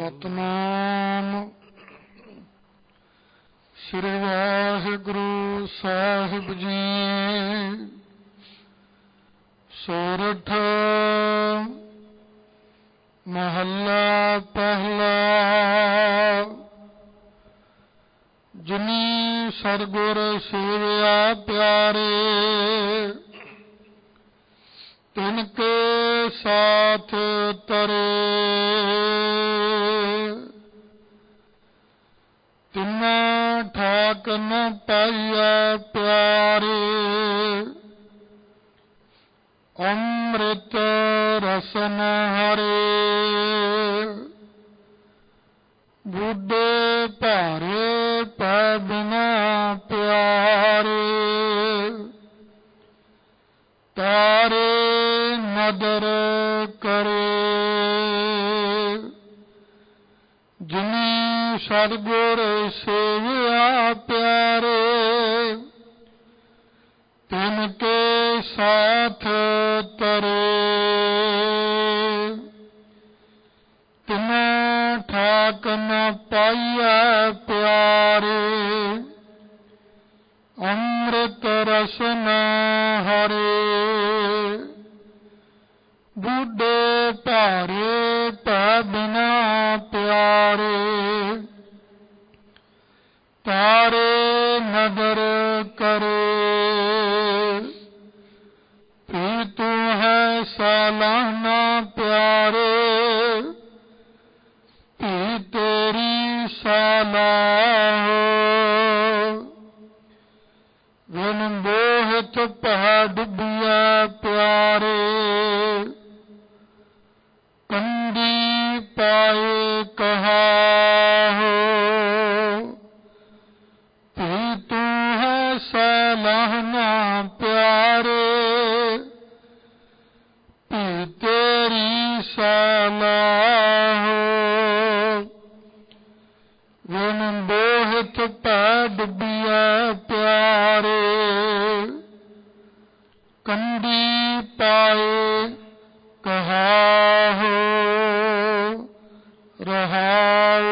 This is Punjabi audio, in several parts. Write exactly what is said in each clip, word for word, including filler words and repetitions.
ਸਤਨਾਮ ਸ੍ਰੀ ਵਾਹਿਗੁਰੂ ਸਾਹਿਬ ਜੀ। ਸੋਰਠ ਮਹੱਲਾ ਪਹਿਲਾ। ਜਿਨੀ ਸਤਿਗੁਰ ਸੇਵਿਆ ਪਿਆਰੇ, ਤਿਨ ਕੇ ਸਾਥ ਤਰੇ। ਤਿਨਾ ਠਾਕ ਨ ਪਾਈਐ ਪਿਆਰੇ, ਅੰਮ੍ਰਿਤ ਰਸਨ ਹਰੇ। ਬੁੱਢੇ ਭਾਰੇ ਪੈ ਬਿਨਾ ਪਿਆਰੇ, ਤਾਰੇ ਨਦਰ ਕਰੇ। ਜਿਨੀ ਸਤਿਗੁਰ ਸੇਵਿਆ ਪਿਆਰੇ, ਤਿਨ ਕੇ ਸਾਥ ਤਰੇ। ਤਿਨਾ ਠਾਕ ਨ ਪਾਈਐ ਪਿਆਰੇ, ਅੰਮ੍ਰਿਤ ਰਸਨ ਹਰੇ। ਬੁੱਢੇ ਭਾਰੇ ਪੈ ਬਿਨਾ ਪਿਆਰੇ, ਤਾਰੇ ਨਦਰ ਕਰੇ। ਪ੍ਰੀਤੁ ਹੈ ਸਾਲਾਨਾ ਪਿਆਰੇ, ਧੀ ਤੇਰੀ ਸਾਲਾਹੋ। ਵਿਨ ਮੋਹਿਤ ਭੈ ਡੁੱਬੀਐ ਪਿਆਰੇ, ਕੰਢੀ ਪਾਏ ਕਹਾਹੋ। ਧੀ ਤੂੰ ਹੈ ਸਾਲਾਹਨਾ ਪਿਆਰੇ, ਧੀ ਤੇਰੀ ਸਾਲਾਹੋ। ਵਿਨ ਮੋਹਿਤ ਭੈ ਡੁੱਬੀਐ ਪਿਆਰੇ, ਕੰਢੀ ਪਾਏ ਕਹਾਹੋ। ਰਹਾਉ।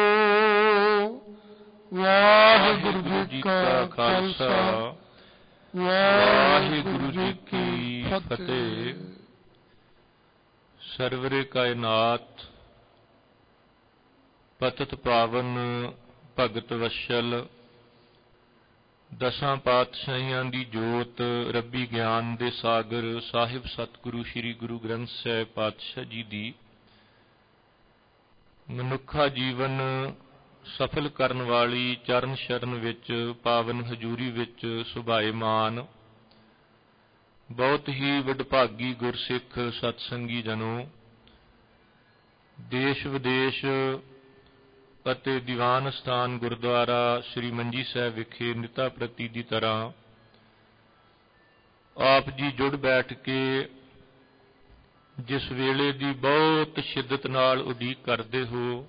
ਵਾਹਿਗੁਰੂ ਜੀ ਕਾ ਖਾਲਸਾ, ਵਾਹਿਗੁਰੂ ਜੀ ਕੀ ਫਤਿਹ। ਸਰਵਰੇ ਕਾਇਨਾਤ ਪਤਿਤ ਪਾਵਨ ਭਗਤ ਵਸ਼ਲ, ਦਸਾਂ ਪਾਤਸ਼ਾਹੀਆਂ ਦੀ ਜੋਤ, ਰੱਬੀ ਗਿਆਨ ਦੇ ਸਾਗਰ ਸਾਹਿਬ ਸਤਿਗੁਰੂ ਸ੍ਰੀ ਗੁਰੂ ਗ੍ਰੰਥ ਸਾਹਿਬ ਪਾਤਸ਼ਾਹ ਜੀ ਦੀ ਮਨੁੱਖਾ ਜੀਵਨ ਸਫਲ ਕਰਨ ਵਾਲੀ ਚਰਨ ਸ਼ਰਨ ਵਿੱਚ, ਪਾਵਨ ਹਜ਼ੂਰੀ ਵਿੱਚ ਸੁਭਾਏਮਾਨ ਬਹੁਤ ਹੀ ਵਡਭਾਗੀ ਗੁਰਸਿੱਖ ਸਤਸੰਗੀ ਜਨੋ, ਦੇਸ਼ ਵਿਦੇਸ਼ ਅਤੇ ਦੀਵਾਨ ਸਥਾਨ ਗੁਰਦੁਆਰਾ ਸ੍ਰੀ ਮੰਜੀ ਸਾਹਿਬ ਵਿਖੇ ਨਿਤਾ ਪ੍ਰਤੀ ਦੀ ਤਰ੍ਹਾਂ ਆਪ ਜੀ ਜੁੜ ਬੈਠ ਕੇ ਜਿਸ ਵੇਲੇ ਦੀ ਬਹੁਤ ਸ਼ਿੱਦਤ ਨਾਲ ਉਡੀਕ ਕਰਦੇ ਹੋ,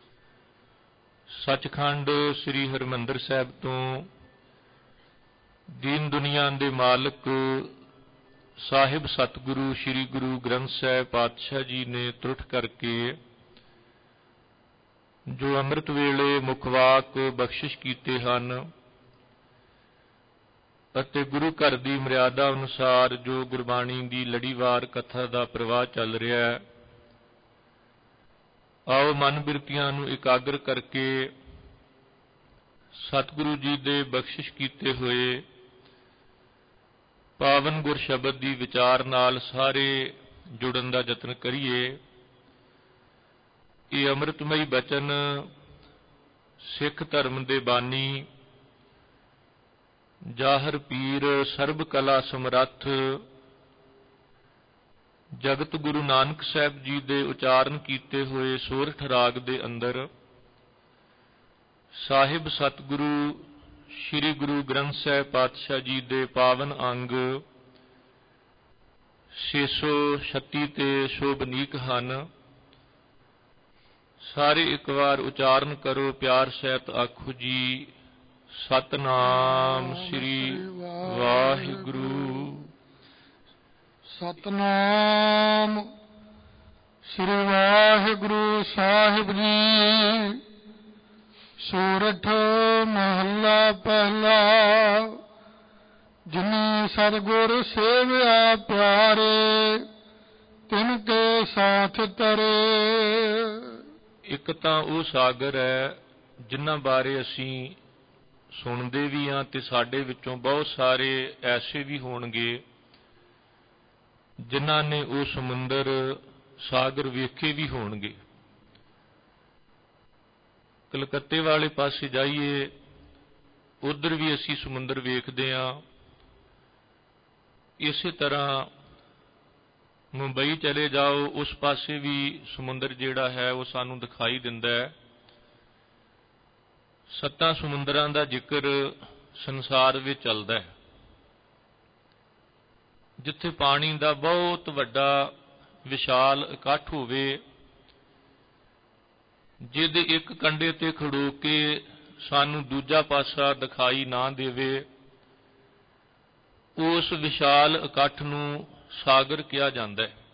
ਸੱਚਖੰਡ ਸ੍ਰੀ ਹਰਿਮੰਦਰ ਸਾਹਿਬ ਤੋਂ ਦੀਨ ਦੁਨੀਆ ਦੇ ਮਾਲਕ ਸਾਹਿਬ ਸਤਿਗੁਰੂ ਸ੍ਰੀ ਗੁਰੂ ਗ੍ਰੰਥ ਸਾਹਿਬ ਪਾਤਸ਼ਾਹ ਜੀ ਨੇ ਤਰੁੱਠ ਕਰਕੇ ਜੋ ਅੰਮ੍ਰਿਤ ਵੇਲੇ ਮੁਖਵਾਕ ਬਖਸ਼ਿਸ਼ ਕੀਤੇ ਹਨ, ਅਤੇ ਗੁਰੂ ਘਰ ਦੀ ਮਰਿਆਦਾ ਅਨੁਸਾਰ ਜੋ ਗੁਰਬਾਣੀ ਦੀ ਲੜੀਵਾਰ ਕਥਾ ਦਾ ਪ੍ਰਵਾਹ ਚੱਲ ਰਿਹਾ ਹੈ, ਆਓ ਮਨ ਬਿਰਤੀਆਂ ਨੂੰ ਇਕਾਗਰ ਕਰਕੇ ਸਤਿਗੁਰੂ ਜੀ ਦੇ ਬਖਸ਼ਿਸ਼ ਕੀਤੇ ਹੋਏ ਪਾਵਨ ਗੁਰ ਸ਼ਬਦ ਦੀ ਵਿਚਾਰ ਨਾਲ ਸਾਰੇ ਜੁੜਨ ਦਾ ਯਤਨ ਕਰੀਏ। ਇਹ ਅੰਮ੍ਰਿਤਮਈ ਬਚਨ ਸਿੱਖ ਧਰਮ ਦੇ ਬਾਨੀ ਜਾਹਰ ਪੀਰ ਸਰਬ ਕਲਾ ਸਮਰੱਥ ਜਗਤ ਗੁਰੂ ਨਾਨਕ ਸਾਹਿਬ ਜੀ ਦੇ ਉਚਾਰਨ ਕੀਤੇ ਹੋਏ ਸੋਰਠ ਰਾਗ ਦੇ ਅੰਦਰ ਸਾਹਿਬ ਸਤਿਗੁਰੂ ਸ੍ਰੀ ਗੁਰੂ ਗ੍ਰੰਥ ਸਾਹਿਬ ਪਾਤਸ਼ਾਹ ਜੀ ਦੇ ਪਾਵਨ ਅੰਗ ਛੇ ਸੌ ਛੱਤੀ ਤੇ ਸ਼ੋਭਨੀਕ ਹਨ। ਸਾਰੇ ਇੱਕ ਵਾਰ ਉਚਾਰਨ ਕਰੋ, ਪਿਆਰ ਸਹਿਤ ਆਖੋ ਜੀ, ਸਤਨਾਮ ਸ੍ਰੀ ਵਾਹਿਗੁਰੂ। ਸਤਨਾਮ ਸ੍ਰੀ ਵਾਹਿਗੁਰੂ ਸਾਹਿਬ ਜੀ। ਸੂਰਠ ਮਹੱਲਾ ਪਹਿਲਾ। ਜਿਨੀ ਸਤਿਗੁਰ ਸੇਵਿਆ ਪਿਆਰੇ, ਤਿਨ ਕੇ ਸਾਥ ਤਰੇ। ਇੱਕ ਤਾਂ ਉਹ ਸਾਗਰ ਹੈ ਜਿਨ੍ਹਾਂ ਬਾਰੇ ਅਸੀਂ ਸੁਣਦੇ ਵੀ ਹਾਂ ਤੇ ਸਾਡੇ ਵਿੱਚੋਂ ਬਹੁਤ ਸਾਰੇ ਐਸੇ ਵੀ ਹੋਣਗੇ ਜਿਨ੍ਹਾਂ ਨੇ ਉਹ ਸਮੁੰਦਰ ਸਾਗਰ ਵੇਖੇ ਵੀ ਹੋਣਗੇ। ਕਲਕੱਤੇ ਵਾਲੇ ਪਾਸੇ ਜਾਈਏ, ਉੱਧਰ ਵੀ ਅਸੀਂ ਸਮੁੰਦਰ ਵੇਖਦੇ ਹਾਂ। ਇਸੇ ਤਰ੍ਹਾਂ ਮੁੰਬਈ ਚਲੇ ਜਾਓ, ਉਸ ਪਾਸੇ ਵੀ ਸਮੁੰਦਰ ਜਿਹੜਾ ਹੈ ਉਹ ਸਾਨੂੰ ਦਿਖਾਈ ਦਿੰਦਾ ਹੈ। ਸੱਤਾਂ ਸਮੁੰਦਰਾਂ ਦਾ ਜ਼ਿਕਰ ਸੰਸਾਰ ਵਿੱਚ ਚੱਲਦਾ ਹੈ। ਜਿੱਥੇ ਪਾਣੀ ਦਾ ਬਹੁਤ ਵੱਡਾ ਵਿਸ਼ਾਲ ਇਕੱਠ ਹੋਵੇ, ਜਿਹਦੇ ਇੱਕ ਕੰਢੇ ਤੇ ਖੜੋ ਕੇ ਸਾਨੂੰ ਦੂਜਾ ਪਾਸਾ ਦਿਖਾਈ ਨਾ ਦੇਵੇ, ਉਸ ਵਿਸ਼ਾਲ ਇਕੱਠ ਨੂੰ ਸਾਗਰ ਕਿਹਾ ਜਾਂਦਾ ਹੈ।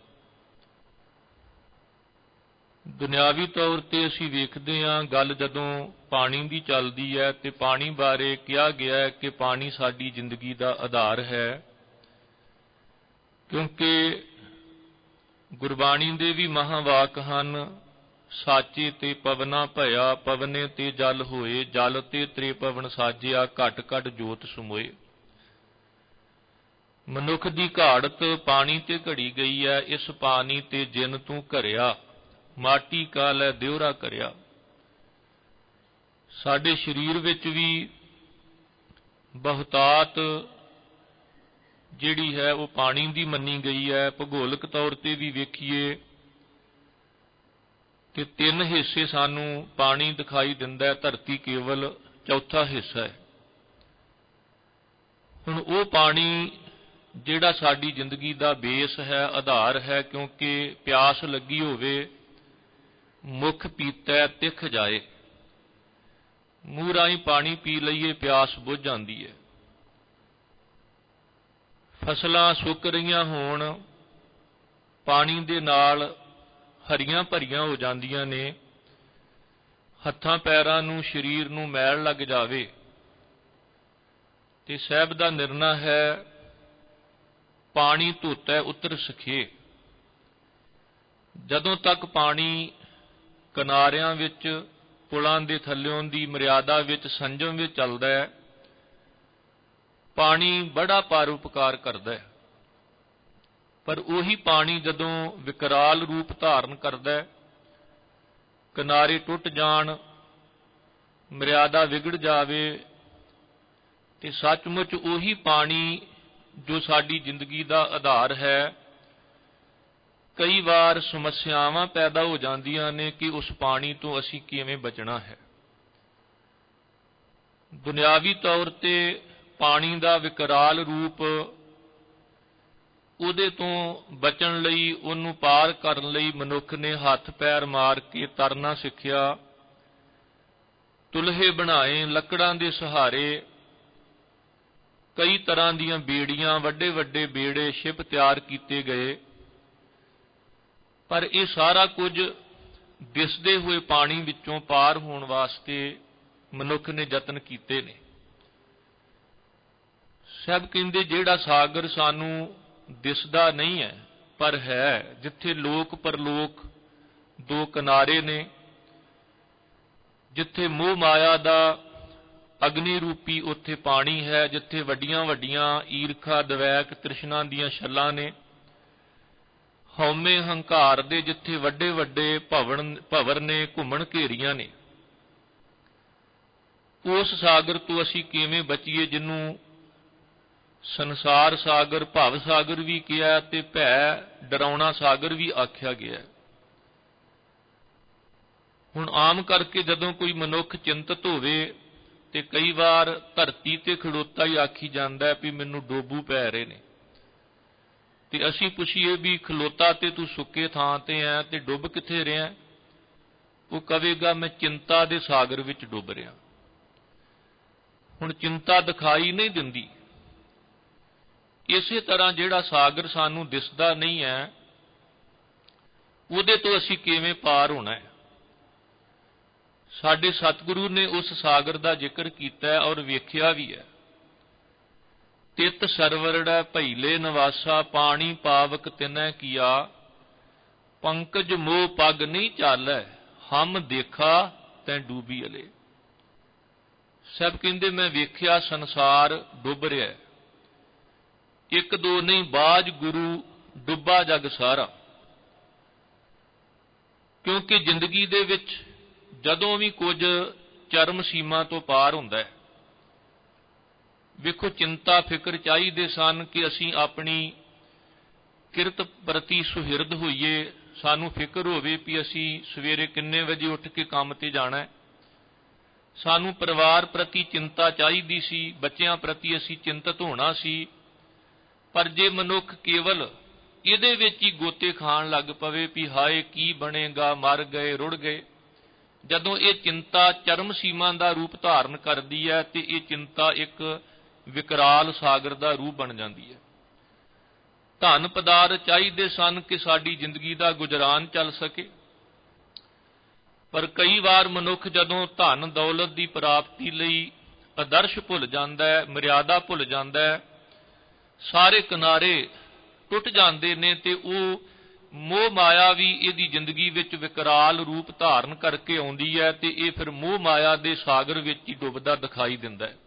ਦੁਨਿਆਵੀ ਤੌਰ ਤੇ ਅਸੀਂ ਵੇਖਦੇ ਹਾਂ, ਗੱਲ ਜਦੋਂ ਪਾਣੀ ਦੀ ਚੱਲਦੀ ਹੈ ਤੇ ਪਾਣੀ ਬਾਰੇ ਕਿਹਾ ਗਿਆ ਹੈ ਕਿ ਪਾਣੀ ਸਾਡੀ ਜ਼ਿੰਦਗੀ ਦਾ ਆਧਾਰ ਹੈ, ਕਿਉਂਕਿ ਗੁਰਬਾਣੀ ਦੇ ਵੀ ਮਹਾਵਾਕ ਹਨ। ਸਾਚੇ ਤੇ ਪਵਨਾ ਭਇਆ, ਪਵਨੇ ਤੇ ਜਲ ਹੋਏ, ਜਲ ਤੇ ਤ੍ਰੇ ਪਵਨ ਸਾਜਿਆ, ਘਟ ਘਟ ਜੋਤ ਸਮੋਏ। ਮਨੁੱਖ ਦੀ ਘਾੜਤ ਪਾਣੀ ਤੇ ਘੜੀ ਗਈ ਹੈ, ਇਸ ਪਾਣੀ ਤੇ ਜਿਨ ਤੂੰ ਘਰਿਆ, ਮਾਟੀ ਕਾ ਲੈ ਦਿਉਰਾ ਕਰਿਆ। ਸਾਡੇ ਸਰੀਰ ਵਿੱਚ ਵੀ ਬਹੁਤਾਤ ਜਿਹੜੀ ਹੈ ਉਹ ਪਾਣੀ ਦੀ ਮੰਨੀ ਗਈ ਹੈ। ਭੂਗੋਲਿਕ ਤੌਰ ਤੇ ਵੀ ਵੇਖੀਏ ਤੇ ਤਿੰਨ ਹਿੱਸੇ ਸਾਨੂੰ ਪਾਣੀ ਦਿਖਾਈ ਦਿੰਦਾ ਹੈ, ਧਰਤੀ ਕੇਵਲ ਚੌਥਾ ਹਿੱਸਾ ਹੈ। ਹੁਣ ਉਹ ਪਾਣੀ ਜਿਹੜਾ ਸਾਡੀ ਜ਼ਿੰਦਗੀ ਦਾ ਬੇਸ ਹੈ, ਆਧਾਰ ਹੈ, ਕਿਉਂਕਿ ਪਿਆਸ ਲੱਗੀ ਹੋਵੇ, ਮੁੱਖ ਪੀਤੈ ਤਿਖ ਜਾਏ, ਮੂੰਹ ਰਾਹੀਂ ਪਾਣੀ ਪੀ ਲਈਏ, ਪਿਆਸ ਬੁੱਝ ਜਾਂਦੀ ਹੈ। ਫਸਲਾਂ ਸੁੱਕ ਰਹੀਆਂ ਹੋਣ, ਪਾਣੀ ਦੇ ਨਾਲ ਹਰੀਆਂ ਭਰੀਆਂ ਹੋ ਜਾਂਦੀਆਂ ਨੇ, ਹੱਥਾਂ ਪੈਰਾਂ ਨੂੰ ਸਰੀਰ ਨੂੰ ਮੈਲ ਲੱਗ ਜਾਵੇ ਤੇ ਸਾਹਿਬ ਦਾ ਨਿਰਣਾ ਹੈ, ਪਾਣੀ ਧੋਤੈ ਉਤਰ ਸਖੇ। ਜਦੋਂ ਤੱਕ ਪਾਣੀ ਕਿਨਾਰਿਆਂ ਵਿੱਚ, ਪੁਲਾਂ ਦੇ ਥੱਲਿਓਂ ਦੀ ਮਰਿਆਦਾ ਵਿੱਚ, ਸੰਜਮ ਵਿੱਚ ਚੱਲਦਾ ਹੈ, ਪਾਣੀ ਬੜਾ ਪਰਉਪਕਾਰ ਕਰਦਾ ਹੈ। ਪਰ ਉਹੀ ਪਾਣੀ ਜਦੋਂ ਵਿਕਰਾਲ ਰੂਪ ਧਾਰਨ ਕਰਦਾ ਹੈ, ਕਿਨਾਰੇ ਟੁੱਟ ਜਾਣ, ਮਰਿਆਦਾ ਵਿਗੜ ਜਾਵੇ, ਤੇ ਸੱਚਮੁੱਚ ਉਹੀ ਪਾਣੀ ਜੋ ਸਾਡੀ ਜ਼ਿੰਦਗੀ ਦਾ ਆਧਾਰ ਹੈ, ਕਈ ਵਾਰ ਸਮੱਸਿਆਵਾਂ ਪੈਦਾ ਹੋ ਜਾਂਦੀਆਂ ਨੇ ਕਿ ਉਸ ਪਾਣੀ ਤੋਂ ਅਸੀਂ ਕਿਵੇਂ ਬਚਣਾ ਹੈ। ਦੁਨਿਆਵੀ ਤੌਰ ਤੇ ਪਾਣੀ ਦਾ ਵਿਕਰਾਲ ਰੂਪ, ਉਹਦੇ ਤੋਂ ਬਚਣ ਲਈ, ਉਹਨੂੰ ਪਾਰ ਕਰਨ ਲਈ ਮਨੁੱਖ ਨੇ ਹੱਥ ਪੈਰ ਮਾਰ ਕੇ ਤਰਨਾ ਸਿੱਖਿਆ। ਤੁਲਹੇ ਬਣਾਏ ਲੱਕੜਾਂ ਦੇ ਸਹਾਰੇ, ਕਈ ਤਰ੍ਹਾਂ ਦੀਆਂ ਬੇੜੀਆਂ, ਵੱਡੇ ਵੱਡੇ ਬੇੜੇ, ਸ਼ਿਪ ਤਿਆਰ ਕੀਤੇ ਗਏ। ਪਰ ਇਹ ਸਾਰਾ ਕੁਝ ਦਿਸਦੇ ਹੋਏ ਪਾਣੀ ਵਿੱਚੋਂ ਪਾਰ ਹੋਣ ਵਾਸਤੇ ਮਨੁੱਖ ਨੇ ਯਤਨ ਕੀਤੇ ਨੇ। ਸਭ ਕਹਿੰਦੇ ਜਿਹੜਾ ਸਾਗਰ ਸਾਨੂੰ ਦਿਸਦਾ ਨਹੀਂ ਹੈ ਪਰ ਹੈ, ਜਿੱਥੇ ਲੋਕ ਪਰਲੋਕ ਦੋ ਕਿਨਾਰੇ ਨੇ, ਜਿੱਥੇ ਮੋਹ ਮਾਇਆ ਦਾ ਅਗਨੀ ਰੂਪੀ ਉੱਥੇ ਪਾਣੀ ਹੈ, ਜਿੱਥੇ ਵੱਡੀਆਂ ਵੱਡੀਆਂ ਈਰਖਾ, ਦਵੈਕ, ਤ੍ਰਿਸ਼ਨਾ ਦੀਆਂ ਛੱਲਾਂ ਨੇ, ਹਉਮੈ ਹੰਕਾਰ ਦੇ ਜਿੱਥੇ ਵੱਡੇ ਵੱਡੇ ਭਵਨ ਭਵਰ ਨੇ, ਘੁੰਮਣ ਘੇਰੀਆਂ ਨੇ। ਉਸ ਸਾਗਰ ਤੋਂ ਅਸੀਂ ਕਿਵੇਂ ਬਚੀਏ, ਜਿਹਨੂੰ ਸੰਸਾਰ ਸਾਗਰ, ਭਵ ਸਾਗਰ ਵੀ ਕਿਹਾ ਤੇ ਭੈ ਡਰਾਉਣਾ ਸਾਗਰ ਵੀ ਆਖਿਆ ਗਿਆ। ਹੁਣ ਆਮ ਕਰਕੇ ਜਦੋਂ ਕੋਈ ਮਨੁੱਖ ਚਿੰਤਤ ਹੋਵੇ ਤੇ ਕਈ ਵਾਰ ਧਰਤੀ ਤੇ ਖੜੋਤਾ ਹੀ ਆਖੀ ਜਾਂਦਾ ਵੀ ਮੈਨੂੰ ਡੋਬੂ ਪੈ ਰਹੇ ਨੇ, ਤੇ ਅਸੀਂ ਪੁੱਛੀਏ ਵੀ ਖਲੋਤਾ ਤੇ ਤੂੰ ਸੁੱਕੇ ਥਾਂ ਤੇ ਐ ਤੇ ਡੁੱਬ ਕਿੱਥੇ ਰਿਹਾ? ਉਹ ਕਹੇਗਾ ਮੈਂ ਚਿੰਤਾ ਦੇ ਸਾਗਰ ਵਿੱਚ ਡੁੱਬ ਰਿਹਾ। ਹੁਣ ਚਿੰਤਾ ਦਿਖਾਈ ਨਹੀਂ ਦਿੰਦੀ। ਇਸੇ ਤਰ੍ਹਾਂ ਜਿਹੜਾ ਸਾਗਰ ਸਾਨੂੰ ਦਿਸਦਾ ਨਹੀਂ ਹੈ, ਉਹਦੇ ਤੋਂ ਅਸੀਂ ਕਿਵੇਂ ਪਾਰ ਹੋਣਾ ਹੈ। ਸਾਡੇ ਸਤਿਗੁਰੂ ਨੇ ਉਸ ਸਾਗਰ ਦਾ ਜ਼ਿਕਰ ਕੀਤਾ ਹੈ ਔਰ ਵੇਖਿਆ ਵੀ ਹੈ। ਤਿਤ ਸਰਵਰੜੈ ਭਈਲੇ ਨਿਵਾਸਾ, ਪਾਣੀ ਪਾਵਕ ਤਿਨੈ ਕੀਆ, ਪੰਕਜ ਮੋਹ ਪਗ ਨਹੀਂ ਚਾਲੈ, ਹਮ ਦੇਖਾ ਤੈਂ ਡੂਬੀ ਅਲੇ। ਸਭ ਕਹਿੰਦੇ ਮੈਂ ਵੇਖਿਆ ਸੰਸਾਰ ਡੁੱਬ ਰਿਹਾ, ਇੱਕ ਦੋ ਨਹੀਂ ਬਾਝ ਗੁਰੂ ਡੁੱਬਾ ਜਗ ਸਾਰਾ। ਕਿਉਂਕਿ ਜ਼ਿੰਦਗੀ ਦੇ ਵਿੱਚ ਜਦੋਂ ਵੀ ਕੁਝ ਚਰਮ ਸੀਮਾ ਤੋਂ ਪਾਰ ਹੁੰਦਾ ਹੈ, ਵੇਖੋ ਚਿੰਤਾ ਫਿਕਰ ਚਾਹੀਦੇ ਸਨ ਕਿ ਅਸੀਂ ਆਪਣੀ ਕਿਰਤ ਪ੍ਰਤੀ ਸੁਹਿਰਦ ਹੋਈਏ, ਸਾਨੂੰ ਫਿਕਰ ਹੋਵੇ ਵੀ ਅਸੀਂ ਸਵੇਰੇ ਕਿੰਨੇ ਵਜੇ ਉੱਠ ਕੇ ਕੰਮ ਤੇ ਜਾਣਾ ਹੈ। ਸਾਨੂੰ ਪਰਿਵਾਰ ਪ੍ਰਤੀ ਚਿੰਤਾ ਚਾਹੀਦੀ ਸੀ, ਬੱਚਿਆਂ ਪ੍ਰਤੀ ਅਸੀਂ ਚਿੰਤਤ ਹੋਣਾ ਸੀ। ਪਰ ਜੇ ਮਨੁੱਖ ਕੇਵਲ ਇਹਦੇ ਵਿੱਚ ਹੀ ਗੋਤੇ ਖਾਣ ਲੱਗ ਪਵੇ ਵੀ ਹਾਏ ਕੀ ਬਣੇਗਾ, ਮਰ ਗਏ ਰੁੜ ਗਏ, ਜਦੋਂ ਇਹ ਚਿੰਤਾ ਚਰਮ ਸੀਮਾ ਦਾ ਰੂਪ ਧਾਰਨ ਕਰਦੀ ਹੈ ਤੇ ਇਹ ਚਿੰਤਾ ਇੱਕ ਵਿਕਰਾਲ ਸਾਗਰ ਦਾ ਰੂਪ ਬਣ ਜਾਂਦੀ ਹੈ। ਧਨ ਪਦਾਰਥ ਚਾਹੀਦੇ ਸਨ ਕਿ ਸਾਡੀ ਜ਼ਿੰਦਗੀ ਦਾ ਗੁਜ਼ਰਾਨ ਚੱਲ ਸਕੇ, ਪਰ ਕਈ ਵਾਰ ਮਨੁੱਖ ਜਦੋਂ ਧਨ ਦੌਲਤ ਦੀ ਪ੍ਰਾਪਤੀ ਲਈ ਆਦਰਸ਼ ਭੁੱਲ ਜਾਂਦਾ ਹੈ, ਮਰਿਆਦਾ ਭੁੱਲ ਜਾਂਦਾ ਹੈ, ਸਾਰੇ ਕਿਨਾਰੇ ਟੁੱਟ ਜਾਂਦੇ ਨੇ ਤੇ ਉਹ ਮੋਹ ਮਾਇਆ ਵੀ ਇਹਦੀ ਜ਼ਿੰਦਗੀ ਵਿੱਚ ਵਿਕਰਾਲ ਰੂਪ ਧਾਰਨ ਕਰਕੇ ਆਉਂਦੀ ਹੈ ਤੇ ਇਹ ਫਿਰ ਮੋਹ ਮਾਇਆ ਦੇ ਸਾਗਰ ਵਿੱਚ ਹੀ ਡੁੱਬਦਾ ਦਿਖਾਈ ਦਿੰਦਾ ਹੈ।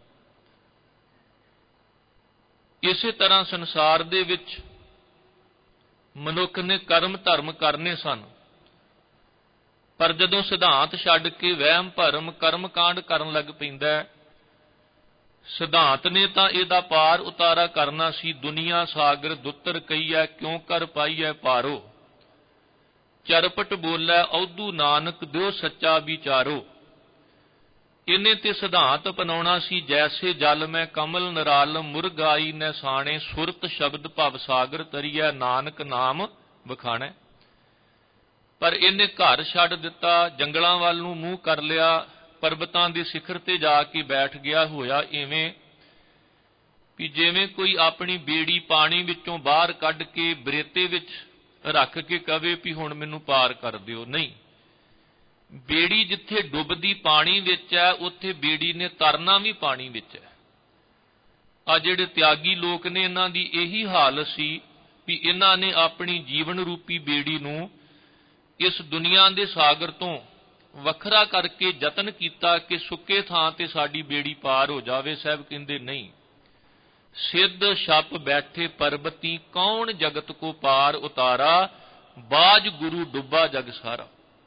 ਇਸੇ ਤਰ੍ਹਾਂ ਸੰਸਾਰ ਦੇ ਵਿੱਚ ਮਨੁੱਖ ਨੇ ਕਰਮ ਧਰਮ ਕਰਨੇ ਸਨ, ਪਰ ਜਦੋਂ ਸਿਧਾਂਤ ਛੱਡ ਕੇ ਵਹਿਮ ਭਰਮ ਕਰਮ ਕਾਂਡ ਕਰਨ ਲੱਗ ਪੈਂਦਾ ਹੈ, ਸਿਧਾਂਤ ਨੇ ਤਾਂ ਇਹਦਾ ਪਾਰ ਉਤਾਰਾ ਕਰਨਾ ਸੀ। ਦੁਨੀਆ ਸਾਗਰ ਦੁੱਤਰ ਕਹੀਐ, ਕਿਉਂ ਕਰ ਪਾਈਐ ਪਾਰੋ, ਚਰਪਟ ਬੋਲੈ ਔਧੂ ਨਾਨਕ, ਦਿਓ ਸੱਚਾ ਵਿਚਾਰੋ। ਇਹਨੇ ਤੇ ਸਿਧਾਂਤ ਅਪਣਾਉਣਾ ਸੀ, ਜੈਸੇ ਜਲ ਮੈਂ ਕਮਲ ਨਰਾਲਮ, ਮੁਰਗਾਈ ਨੈ ਸਾਣੇ, ਸੁਰਤ ਸ਼ਬਦ ਭਵ ਸਾਗਰ ਤਰੀਐ, ਨਾਨਕ ਨਾਮ ਵਖਾਣੈ। ਪਰ ਇਹਨੇ ਘਰ ਛੱਡ ਦਿੱਤਾ, ਜੰਗਲਾਂ ਵੱਲ ਨੂੰ ਮੂੰਹ ਕਰ ਲਿਆ, ਪਰਬਤਾਂ ਦੇ ਸਿਖਰ ਤੇ ਜਾ ਕੇ ਬੈਠ ਗਿਆ। ਹੋਇਆ ਇਵੇਂ ਕਿ ਜਿਵੇਂ ਕੋਈ ਆਪਣੀ ਬੇੜੀ ਪਾਣੀ ਵਿੱਚੋਂ ਬਾਹਰ ਕੱਢ ਕੇ ਬਰੇਤੇ ਵਿੱਚ ਰੱਖ ਕੇ ਕਵੇ ਵੀ ਹੁਣ ਮੈਨੂੰ ਪਾਰ ਕਰ ਦਿਓ। ਨਹੀਂ, ਬੇੜੀ ਜਿੱਥੇ ਡੁੱਬਦੀ ਪਾਣੀ ਵਿੱਚ ਹੈ, ਉੱਥੇ ਬੇੜੀ ਨੇ ਤਰਨਾ ਵੀ ਪਾਣੀ ਵਿੱਚ ਹੈ। ਆ ਜਿਹੜੇ ਤਿਆਗੀ ਲੋਕ ਨੇ, ਇਹਨਾਂ ਦੀ ਇਹੀ ਹਾਲਤ ਸੀ ਵੀ ਇਹਨਾਂ ਨੇ ਆਪਣੀ ਜੀਵਨ ਰੂਪੀ ਬੇੜੀ ਨੂੰ ਇਸ ਦੁਨੀਆ ਦੇ ਸਾਗਰ ਤੋਂ ਵੱਖਰਾ ਕਰਕੇ ਯਤਨ ਕੀਤਾ ਕਿ ਸੁੱਕੇ ਥਾਂ ਤੇ ਸਾਡੀ ਬੇੜੀ ਪਾਰ ਹੋ ਜਾਵੇ। ਸਾਹਿਬ ਕਹਿੰਦੇ ਨਹੀਂ, ਸਿੱਧ ਛਪ ਬੈਠੇ ਪਰਬਤੀ, ਕੌਣ ਜਗਤ ਕੋ ਪਾਰ ਉਤਾਰਾ, ਬਾਝ ਗੁਰੂ ਡੁੱਬਾ ਜਗ ਸਾਰਾ।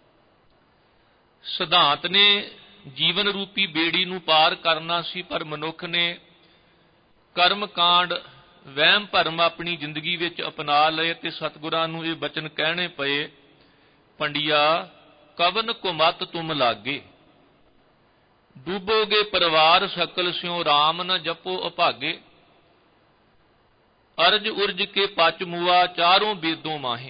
ਸਿਧਾਂਤ ਨੇ ਜੀਵਨ ਰੂਪੀ ਬੇੜੀ ਨੂੰ ਪਾਰ ਕਰਨਾ ਸੀ, ਪਰ ਮਨੁੱਖ ਨੇ ਕਰਮ ਕਾਂਡ ਵਹਿਮ ਭਰਮ ਆਪਣੀ ਜ਼ਿੰਦਗੀ ਵਿੱਚ ਅਪਣਾ ਲਏ ਤੇ ਸਤਿਗੁਰਾਂ ਨੂੰ ਇਹ ਬਚਨ ਕਹਿਣੇ ਪਏ, ਪੰਡਿਆ ਕਵਨ ਕੋ ਮਤ ਤੁਮ ਲਾਗੇ, ਡੂਬੋਗੇ ਪਰਿਵਾਰ ਸਕਲ ਸਿਉ, ਰਾਮ ਨ ਜਪੋ ਅਭਾਗੇ, ਅਰਜ ਉਰਜ ਕੇ ਪਚ ਮੂਆ, ਚਾਰੋਂ ਬੇਦੋਂ ਮਾਹੇ।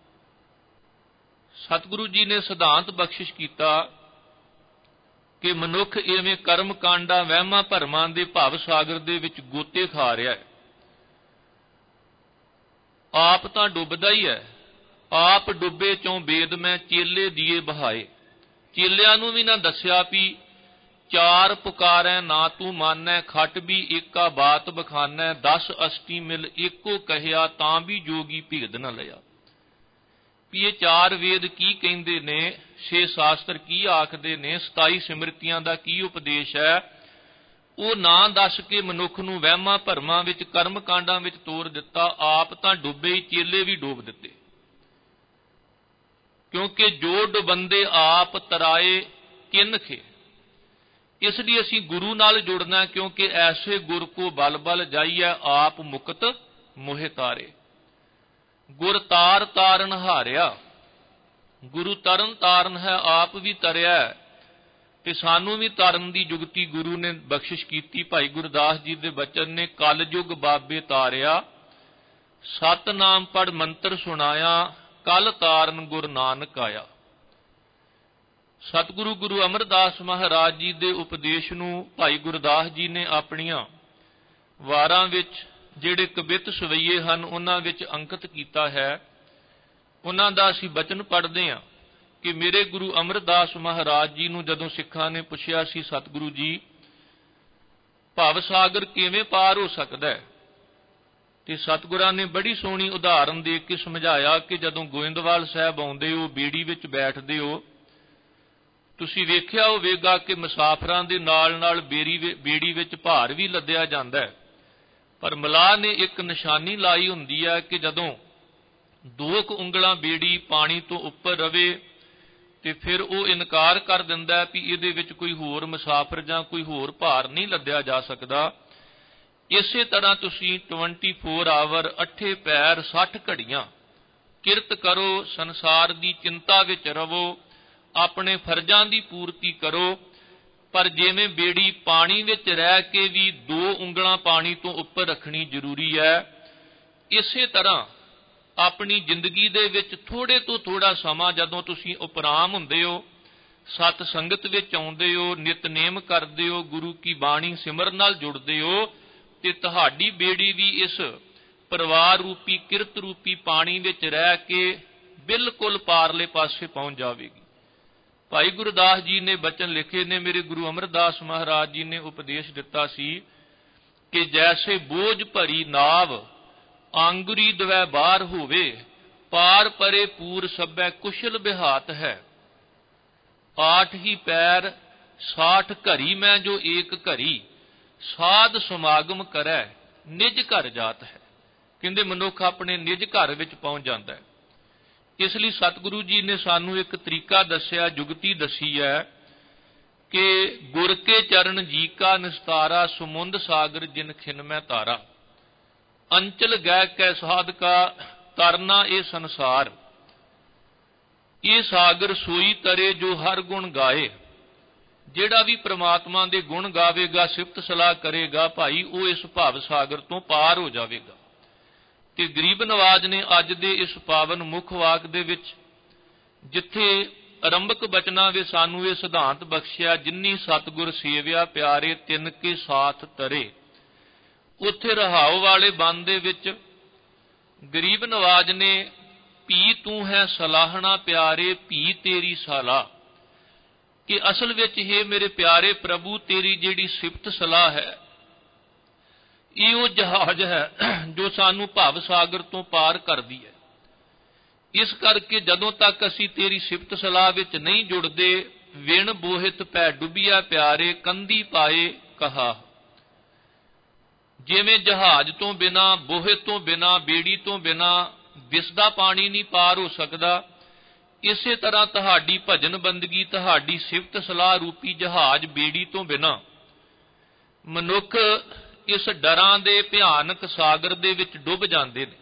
ਸਤਿਗੁਰੂ ਜੀ ਨੇ ਸਿਧਾਂਤ ਬਖਸ਼ਿਸ਼ ਕੀਤਾ ਕਿ ਮਨੁੱਖ ਇਵੇਂ ਕਰਮ ਕਾਂਡਾਂ ਵਹਿਮਾਂ ਭਰਮਾਂ ਦੇ ਭਵ ਸਾਗਰ ਦੇ ਵਿੱਚ ਗੋਤੇ ਖਾ ਰਿਹਾ ਹੈ। ਆਪ ਤਾਂ ਡੁੱਬਦਾ ਹੀ ਹੈ, ਆਪ ਡੁੱਬੇ ਚੋਂ ਬੇਦ ਮੈਂ ਚੇਲੇ ਦੀਏ ਬਹਾਏ। ਚੇਲਿਆਂ ਨੂੰ ਵੀ ਨਾ ਦੱਸਿਆ ਵੀ ਚਾਰ ਪੁਕਾਰੈ ਨਾ ਤੂੰ ਮਾਨੈ, ਖਟ ਵੀ ਏਕਾ ਬਾਤ ਬਖਾਨੈ, ਦਸ ਅਸ਼ਟੀ ਮਿਲ ਏਕੋ ਕਹਿਆ, ਤਾਂ ਵੀ ਜੋਗੀ ਭੇਦ ਨਾ ਲਿਆ। ਵੀ ਇਹ ਚਾਰ ਵੇਦ ਕੀ ਕਹਿੰਦੇ ਨੇ, ਛੇ ਸ਼ਾਸਤਰ ਕੀ ਆਖਦੇ ਨੇ, ਸਤਾਈ ਸਿਮਰਤੀਆਂ ਦਾ ਕੀ ਉਪਦੇਸ਼ ਹੈ, ਉਹ ਨਾ ਦੱਸ ਕੇ ਮਨੁੱਖ ਨੂੰ ਵਹਿਮਾਂ ਭਰਮਾਂ ਵਿੱਚ ਕਰਮ ਕਾਂਡਾਂ ਵਿੱਚ ਤੋਰ ਦਿੱਤਾ। ਆਪ ਤਾਂ ਡੁੱਬੇ ਹੀ, ਚੇਲੇ ਵੀ ਡੋਬ ਦਿੱਤੇ। ਕਿਉਂਕਿ ਜੋ ਡੁਬੰਦੇ ਆਪ ਤਰਾਏ ਕਿਨ ਖੇ, ਇਸ ਲਈ ਅਸੀਂ ਗੁਰੂ ਨਾਲ ਜੁੜਨਾ, ਕਿਉਂਕਿ ਐਸੇ ਗੁਰ ਕੋ ਬਲ ਬਲ ਜਾਈਐ, ਆਪ ਮੁਕਤ ਮੋਹਿ ਤਾਰੇ। ਗੁਰ ਤਾਰ ਤਾਰਨ ਹਾਰਿਆ, ਗੁਰੂ ਤਰਨ ਤਾਰਨ ਹੈ, ਆਪ ਵੀ ਤਰਿਆ ਤੇ ਸਾਨੂੰ ਵੀ ਤਰਨ ਦੀ ਜੁਗਤੀ ਗੁਰੂ ਨੇ ਬਖਸ਼ਿਸ਼ ਕੀਤੀ। ਭਾਈ ਗੁਰਦਾਸ ਜੀ ਦੇ ਬਚਨ ਨੇ, ਕਲ ਯੁਗ ਬਾਬੇ ਤਾਰਿਆ, ਸਤਨਾਮ ਪੜ ਮੰਤਰ ਸੁਣਾਇਆ, ਕਲ ਤਾਰਨ ਗੁਰ ਨਾਨਕ ਆਇਆ। ਸਤਿਗੁਰੂ ਗੁਰੂ ਅਮਰਦਾਸ ਮਹਾਰਾਜ ਜੀ ਦੇ ਉਪਦੇਸ਼ ਨੂੰ ਭਾਈ ਗੁਰਦਾਸ ਜੀ ਨੇ ਆਪਣੀਆਂ ਵਾਰਾਂ ਵਿੱਚ ਜਿਹੜੇ ਕਵਿਤ ਸਵਈਏ ਹਨ ਉਹਨਾਂ ਵਿੱਚ ਅੰਕਿਤ ਕੀਤਾ ਹੈ ਉਹਨਾਂ ਦਾ ਅਸੀਂ ਬਚਨ ਪੜ੍ਹਦੇ ਹਾਂ ਕਿ ਮੇਰੇ ਗੁਰੂ ਅਮਰਦਾਸ ਮਹਾਰਾਜ ਜੀ ਨੂੰ ਜਦੋਂ ਸਿੱਖਾਂ ਨੇ ਪੁੱਛਿਆ ਸੀ, ਸਤਿਗੁਰੂ ਜੀ ਭਵ ਸਾਗਰ ਕਿਵੇਂ ਪਾਰ ਹੋ ਸਕਦਾ ਹੈ, ਤੇ ਸਤਿਗੁਰਾਂ ਨੇ ਬੜੀ ਸੋਹਣੀ ਉਦਾਹਰਨ ਦੇ ਕੇ ਸਮਝਾਇਆ ਕਿ ਜਦੋਂ ਗੋਇੰਦਵਾਲ ਸਾਹਿਬ ਆਉਂਦੇ ਹੋ, ਬੇੜੀ ਵਿੱਚ ਬੈਠਦੇ ਹੋ, ਤੁਸੀਂ ਵੇਖਿਆ ਹੋਵੇਗਾ ਕਿ ਮੁਸਾਫਰਾਂ ਦੇ ਨਾਲ ਨਾਲ ਬੇੜੀ ਬੇੜੀ ਵਿੱਚ ਭਾਰ ਵੀ ਲੱਦਿਆ ਜਾਂਦਾ ਹੈ, ਪਰ ਮਲਾਹ ਨੇ ਇੱਕ ਨਿਸ਼ਾਨੀ ਲਾਈ ਹੁੰਦੀ ਹੈ ਕਿ ਜਦੋਂ ਦੋ ਕੁ ਉਂਗਲਾਂ ਬੇੜੀ ਪਾਣੀ ਤੋਂ ਉੱਪਰ ਰਵੇ ਤੇ ਫਿਰ ਉਹ ਇਨਕਾਰ ਕਰ ਦਿੰਦਾ ਵੀ ਇਹਦੇ ਵਿੱਚ ਕੋਈ ਹੋਰ ਮੁਸਾਫਰ ਜਾਂ ਕੋਈ ਹੋਰ ਭਾਰ ਨਹੀਂ ਲੱਦਿਆ ਜਾ ਸਕਦਾ। ਇਸੇ ਤਰ੍ਹਾਂ ਤੁਸੀਂ ਚੌਵੀ ਆਵਰ ਅੱਠੇ ਪੈਰ ਸੱਠ ਘੜੀਆਂ ਕਿਰਤ ਕਰੋ, ਸੰਸਾਰ ਦੀ ਚਿੰਤਾ ਵਿੱਚ ਰਵੋ, ਆਪਣੇ ਫਰਜ਼ਾਂ ਦੀ ਪੂਰਤੀ ਕਰੋ, ਪਰ ਜਿਵੇਂ ਬੇੜੀ ਪਾਣੀ ਵਿੱਚ ਰਹਿ ਕੇ ਵੀ ਦੋ ਉਂਗਲਾਂ ਪਾਣੀ ਤੋਂ ਉੱਪਰ ਰੱਖਣੀ ਜ਼ਰੂਰੀ ਹੈ, ਇਸੇ ਤਰ੍ਹਾਂ ਆਪਣੀ ਜ਼ਿੰਦਗੀ ਦੇ ਵਿੱਚ ਥੋੜੇ ਤੋਂ ਥੋੜਾ ਸਮਾਂ ਜਦੋਂ ਤੁਸੀਂ ਉਪਰਾਮ ਹੁੰਦੇ ਹੋ, ਸਤ ਸੰਗਤ ਵਿੱਚ ਆਉਂਦੇ ਹੋ, ਨਿਤਨੇਮ ਕਰਦੇ ਹੋ, ਗੁਰੂ ਕੀ ਬਾਣੀ ਸਿਮਰਨ ਨਾਲ ਜੁੜਦੇ ਹੋ, ਤੇ ਤੁਹਾਡੀ ਬੇੜੀ ਵੀ ਇਸ ਪਰਿਵਾਰ ਰੂਪੀ ਕਿਰਤ ਰੂਪੀ ਪਾਣੀ ਵਿੱਚ ਰਹਿ ਕੇ ਬਿਲਕੁਲ ਪਾਰਲੇ ਪਾਸੇ ਪਹੁੰਚ ਜਾਵੇਗੀ। ਭਾਈ ਗੁਰਦਾਸ ਜੀ ਨੇ ਬਚਨ ਲਿਖੇ ਨੇ, ਮੇਰੇ ਗੁਰੂ ਅਮਰਦਾਸ ਮਹਾਰਾਜ ਜੀ ਨੇ ਉਪਦੇਸ਼ ਦਿੱਤਾ ਸੀ ਕਿ ਜੈਸੇ ਬੋਝ ਭਰੀ ਨਾਵ ਆਂਗੁਰੀ ਦਵੈ ਬਾਹਰ ਹੋਵੇ, ਪਾਰ ਪਰੇ ਪੂਰ ਸਭੈ ਕੁਸ਼ਲ ਬਿਹਾਤ ਹੈ। ਆਠ ਹੀ ਪੈਰ ਸਾਠ ਘਰੀ ਮੈਂ ਜੋ ਏਕ ਘਰੀ, ਸਾਧ ਸਮਾਗਮ ਕਰੈ ਨਿਜ ਘਰ ਜਾਤ ਹੈ। ਕਹਿੰਦੇ ਮਨੁੱਖ ਆਪਣੇ ਨਿਜ ਘਰ ਵਿੱਚ ਪਹੁੰਚ ਜਾਂਦਾ ਹੈ। ਇਸ ਲਈ ਸਤਿਗੁਰੂ ਜੀ ਨੇ ਸਾਨੂੰ ਇੱਕ ਤਰੀਕਾ ਦੱਸਿਆ, ਜੁਗਤੀ ਦੱਸੀ ਹੈ ਕਿ ਗੁਰ ਕੇ ਚਰਨ ਜੀ ਕਾ ਨਿਸਤਾਰਾ, ਸਮੁੰਦ ਸਾਗਰ ਜਿਨ ਖਿਨ ਮੈਂ ਤਾਰਾ। ਅੰਚਲ ਗੈ ਕੈ ਸਾਧਕਾ ਤਰਨਾ ਇਹ ਸੰਸਾਰ, ਇਹ ਸਾਗਰ ਸੋਈ ਤਰੇ ਜੋ ਹਰ ਗੁਣ ਗਾਏ। ਜਿਹੜਾ ਵੀ ਪ੍ਰਮਾਤਮਾ ਦੇ ਗੁਣ ਗਾਵੇਗਾ, ਸਿਫਤ ਸਲਾਹ ਕਰੇਗਾ, ਭਾਈ ਉਹ ਇਸ ਭਵ ਸਾਗਰ ਤੋਂ ਪਾਰ ਹੋ ਜਾਵੇਗਾ। ਤੇ ਗਰੀਬ ਨਵਾਜ ਨੇ ਅੱਜ ਦੇ ਇਸ ਪਾਵਨ ਮੁੱਖ ਵਾਕ ਦੇ ਵਿੱਚ ਜਿੱਥੇ ਆਰੰਭਕ ਬਚਨਾਂ ਵਿੱਚ ਸਾਨੂੰ ਇਹ ਸਿਧਾਂਤ ਬਖਸ਼ਿਆ, ਜਿਨੀ ਸਤਿਗੁਰ ਸੇਵਿਆ ਪਿਆਰੇ ਤਿੰਨ ਕੇ ਸਾਥ ਤਰੇ, ਉੱਥੇ ਰਹਾਉ ਵਾਲੇ ਬੰਦ ਦੇ ਵਿੱਚ ਗਰੀਬ ਨਵਾਜ ਨੇ ਭੀ ਤੂੰ ਹੈ ਸਲਾਹਣਾ ਪਿਆਰੇ, ਭੀ ਤੇਰੀ ਸਾਲਾ, ਕਿ ਅਸਲ ਵਿੱਚ ਇਹ ਮੇਰੇ ਪਿਆਰੇ ਪ੍ਰਭੂ ਤੇਰੀ ਜਿਹੜੀ ਸਿਫਤ ਸਲਾਹ ਹੈ, ਇਹ ਉਹ ਜਹਾਜ਼ ਹੈ ਜੋ ਸਾਨੂੰ ਭਵ ਸਾਗਰ ਤੋਂ ਪਾਰ ਕਰਦੀ ਹੈ। ਇਸ ਕਰਕੇ ਜਦੋਂ ਤੱਕ ਅਸੀਂ ਤੇਰੀ ਸਿਫਤ ਸਲਾਹ ਵਿੱਚ ਨਹੀਂ ਜੁੜਦੇ, ਵਿਣ ਬੋਹਿਤ ਪੈ ਡੁੱਬਿਆ ਪਿਆਰੇ, ਕੰਧੀ ਪਾਏ ਕਹਾ। ਜਿਵੇਂ ਜਹਾਜ਼ ਤੋਂ ਬਿਨਾਂ, ਬੋਹਿਤ ਤੋਂ ਬਿਨਾਂ, ਬੇੜੀ ਤੋਂ ਬਿਨਾਂ ਵਿਸਦਾ ਪਾਣੀ ਨਹੀਂ ਪਾਰ ਹੋ ਸਕਦਾ, ਇਸੇ ਤਰ੍ਹਾਂ ਤੁਹਾਡੀ ਭਜਨ ਬੰਦਗੀ, ਤੁਹਾਡੀ ਸਿਫਤ ਸਲਾਹ ਰੂਪੀ ਜਹਾਜ਼ ਬੇੜੀ ਤੋਂ ਬਿਨਾਂ ਮਨੁੱਖ ਇਸ ਡਰਾਂ ਦੇ ਭਿਆਨਕ ਸਾਗਰ ਦੇ ਵਿੱਚ ਡੁੱਬ ਜਾਂਦੇ ਨੇ।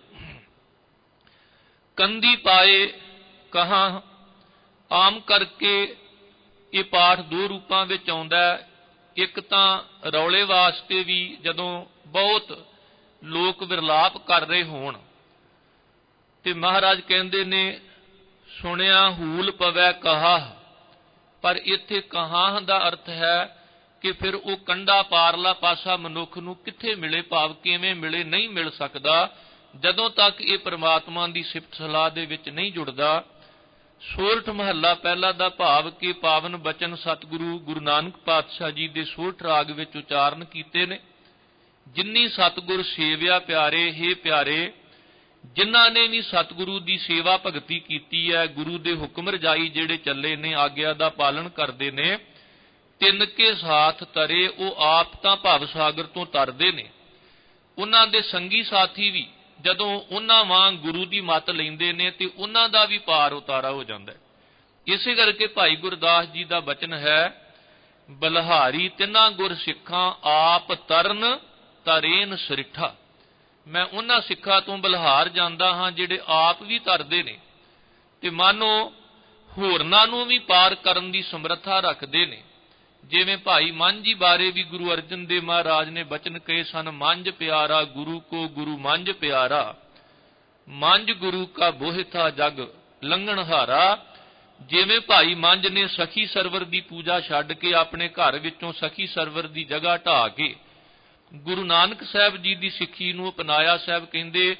ਕੰਧੀ ਪਾਏ ਕਹਾਂ, ਆਮ ਕਰਕੇ ਇਹ ਪਾਠ ਦੋ ਰੂਪਾਂ ਵਿੱਚ ਆਉਂਦਾ ਹੈ। ਇੱਕ ਤਾਂ ਰੌਲੇ ਵਾਸਤੇ ਵੀ, ਜਦੋਂ ਬਹੁਤ ਲੋਕ ਵਿਰਲਾਪ ਕਰ ਰਹੇ ਹੋਣ ਤੇ ਮਹਾਰਾਜ ਕਹਿੰਦੇ ਨੇ ਸੁਣਿਆ ਹੂਲ ਪਵੈ ਕਹਾ, ਪਰ ਇੱਥੇ ਕਹਾਂ ਦਾ ਅਰਥ ਹੈ ਕਿ ਫਿਰ ਉਹ ਕੰਢਾ ਪਾਰਲਾ ਪਾਸਾ ਮਨੁੱਖ ਨੂੰ ਕਿੱਥੇ ਮਿਲੇ, ਭਾਵ ਕਿਵੇਂ ਮਿਲੇ, ਨਹੀਂ ਮਿਲ ਸਕਦਾ ਜਦੋਂ ਤੱਕ ਇਹ ਪ੍ਰਮਾਤਮਾ ਦੀ ਸਿਫਤ ਸਲਾਹ ਦੇ ਵਿੱਚ ਨਹੀਂ ਜੁੜਦਾ। ਸੋਰਠ ਮਹੱਲਾ ਪਹਿਲਾ ਦਾ ਭਾਵ ਕਿ ਪਾਵਨ ਬਚਨ ਸਤਿਗੁਰੂ ਗੁਰੂ ਨਾਨਕ ਪਾਤਸ਼ਾਹ ਜੀ ਦੇ ਸੋਰਠ ਰਾਗ ਵਿੱਚ ਉਚਾਰਨ ਕੀਤੇ ਨੇ। ਜਿਨੀ ਸਤਿਗੁਰ ਸੇਵਿਆ ਪਿਆਰੇ, ਹੇ ਪਿਆਰੇ, ਜਿਨ੍ਹਾਂ ਨੇ ਵੀ ਸਤਿਗੁਰੂ ਦੀ ਸੇਵਾ ਭਗਤੀ ਕੀਤੀ ਹੈ, ਗੁਰੂ ਦੇ ਹੁਕਮ ਰਜਾਈ ਜਿਹੜੇ ਚੱਲੇ ਨੇ, ਆਗਿਆ ਦਾ ਪਾਲਣ ਕਰਦੇ ਨੇ, ਤਿੰਨ ਕੇ ਸਾਥ ਤਰੇ, ਉਹ ਆਪ ਤਾਂ ਭਵ ਸਾਗਰ ਤੋਂ ਤਰਦੇ ਨੇ। ਉਹਨਾਂ ਦੇ ਸੰਗੀ ਸਾਥੀ ਵੀ ਜਦੋਂ ਉਹਨਾਂ ਵਾਂਗ ਗੁਰੂ ਦੀ ਮੱਤ ਲੈਂਦੇ ਨੇ ਤੇ ਉਹਨਾਂ ਦਾ ਵੀ ਪਾਰ ਉਤਾਰਾ ਹੋ ਜਾਂਦਾ ਹੈ। ਇਸੇ ਕਰਕੇ ਭਾਈ ਗੁਰਦਾਸ ਜੀ ਦਾ ਬਚਨ ਹੈ, ਬਲਿਹਾਰੀ ਤਿੰਨਾਂ ਗੁਰ ਸਿੱਖਾਂ, ਆਪ ਤਰਨ ਤਰੇਨ ਸਰਿੱਠਾ। ਮੈਂ ਉਹਨਾਂ ਸਿੱਖਾਂ ਤੋਂ ਬਲਿਹਾਰ ਜਾਂਦਾ ਹਾਂ ਜਿਹੜੇ ਆਪ ਵੀ ਤਰਦੇ ਨੇ ਤੇ ਮਾਨੋ ਹੋਰਨਾਂ ਨੂੰ ਵੀ ਪਾਰ ਕਰਨ ਦੀ ਸਮਰੱਥਾ ਰੱਖਦੇ ਨੇ। ਜਿਵੇਂ ਭਾਈ ਮੰਝ ਜੀ ਬਾਰੇ ਵੀ ਗੁਰੂ ਅਰਜਨ ਦੇਵ ਮਹਾਰਾਜ ਨੇ ਬਚਨ ਕਹੇ ਸਨ, ਮੰਝ ਪਿਆਰਾ ਗੁਰੂ ਕੋ ਗੁਰੂ ਮੰਝ ਪਿਆਰਾ, ਮੰਝ ਗੁਰੂ ਕਾ ਬੋਹਿਥਾ ਜਗ ਲੰਘਣ ਹਾਰਾ। ਜਿਵੇਂ ਭਾਈ ਮੰਝ ਨੇ ਸਖੀ ਸਰਵਰ ਦੀ ਪੂਜਾ ਛੱਡ ਕੇ ਆਪਣੇ ਘਰ ਵਿੱਚੋਂ ਸਖੀ ਸਰਵਰ ਦੀ ਜਗ੍ਹਾ ਢਾਹ ਕੇ ਗੁਰੂ ਨਾਨਕ ਸਾਹਿਬ ਜੀ ਦੀ ਸਿੱਖੀ ਨੂੰ ਅਪਣਾਇਆ। ਸਾਹਿਬ ਕਹਿੰਦੇ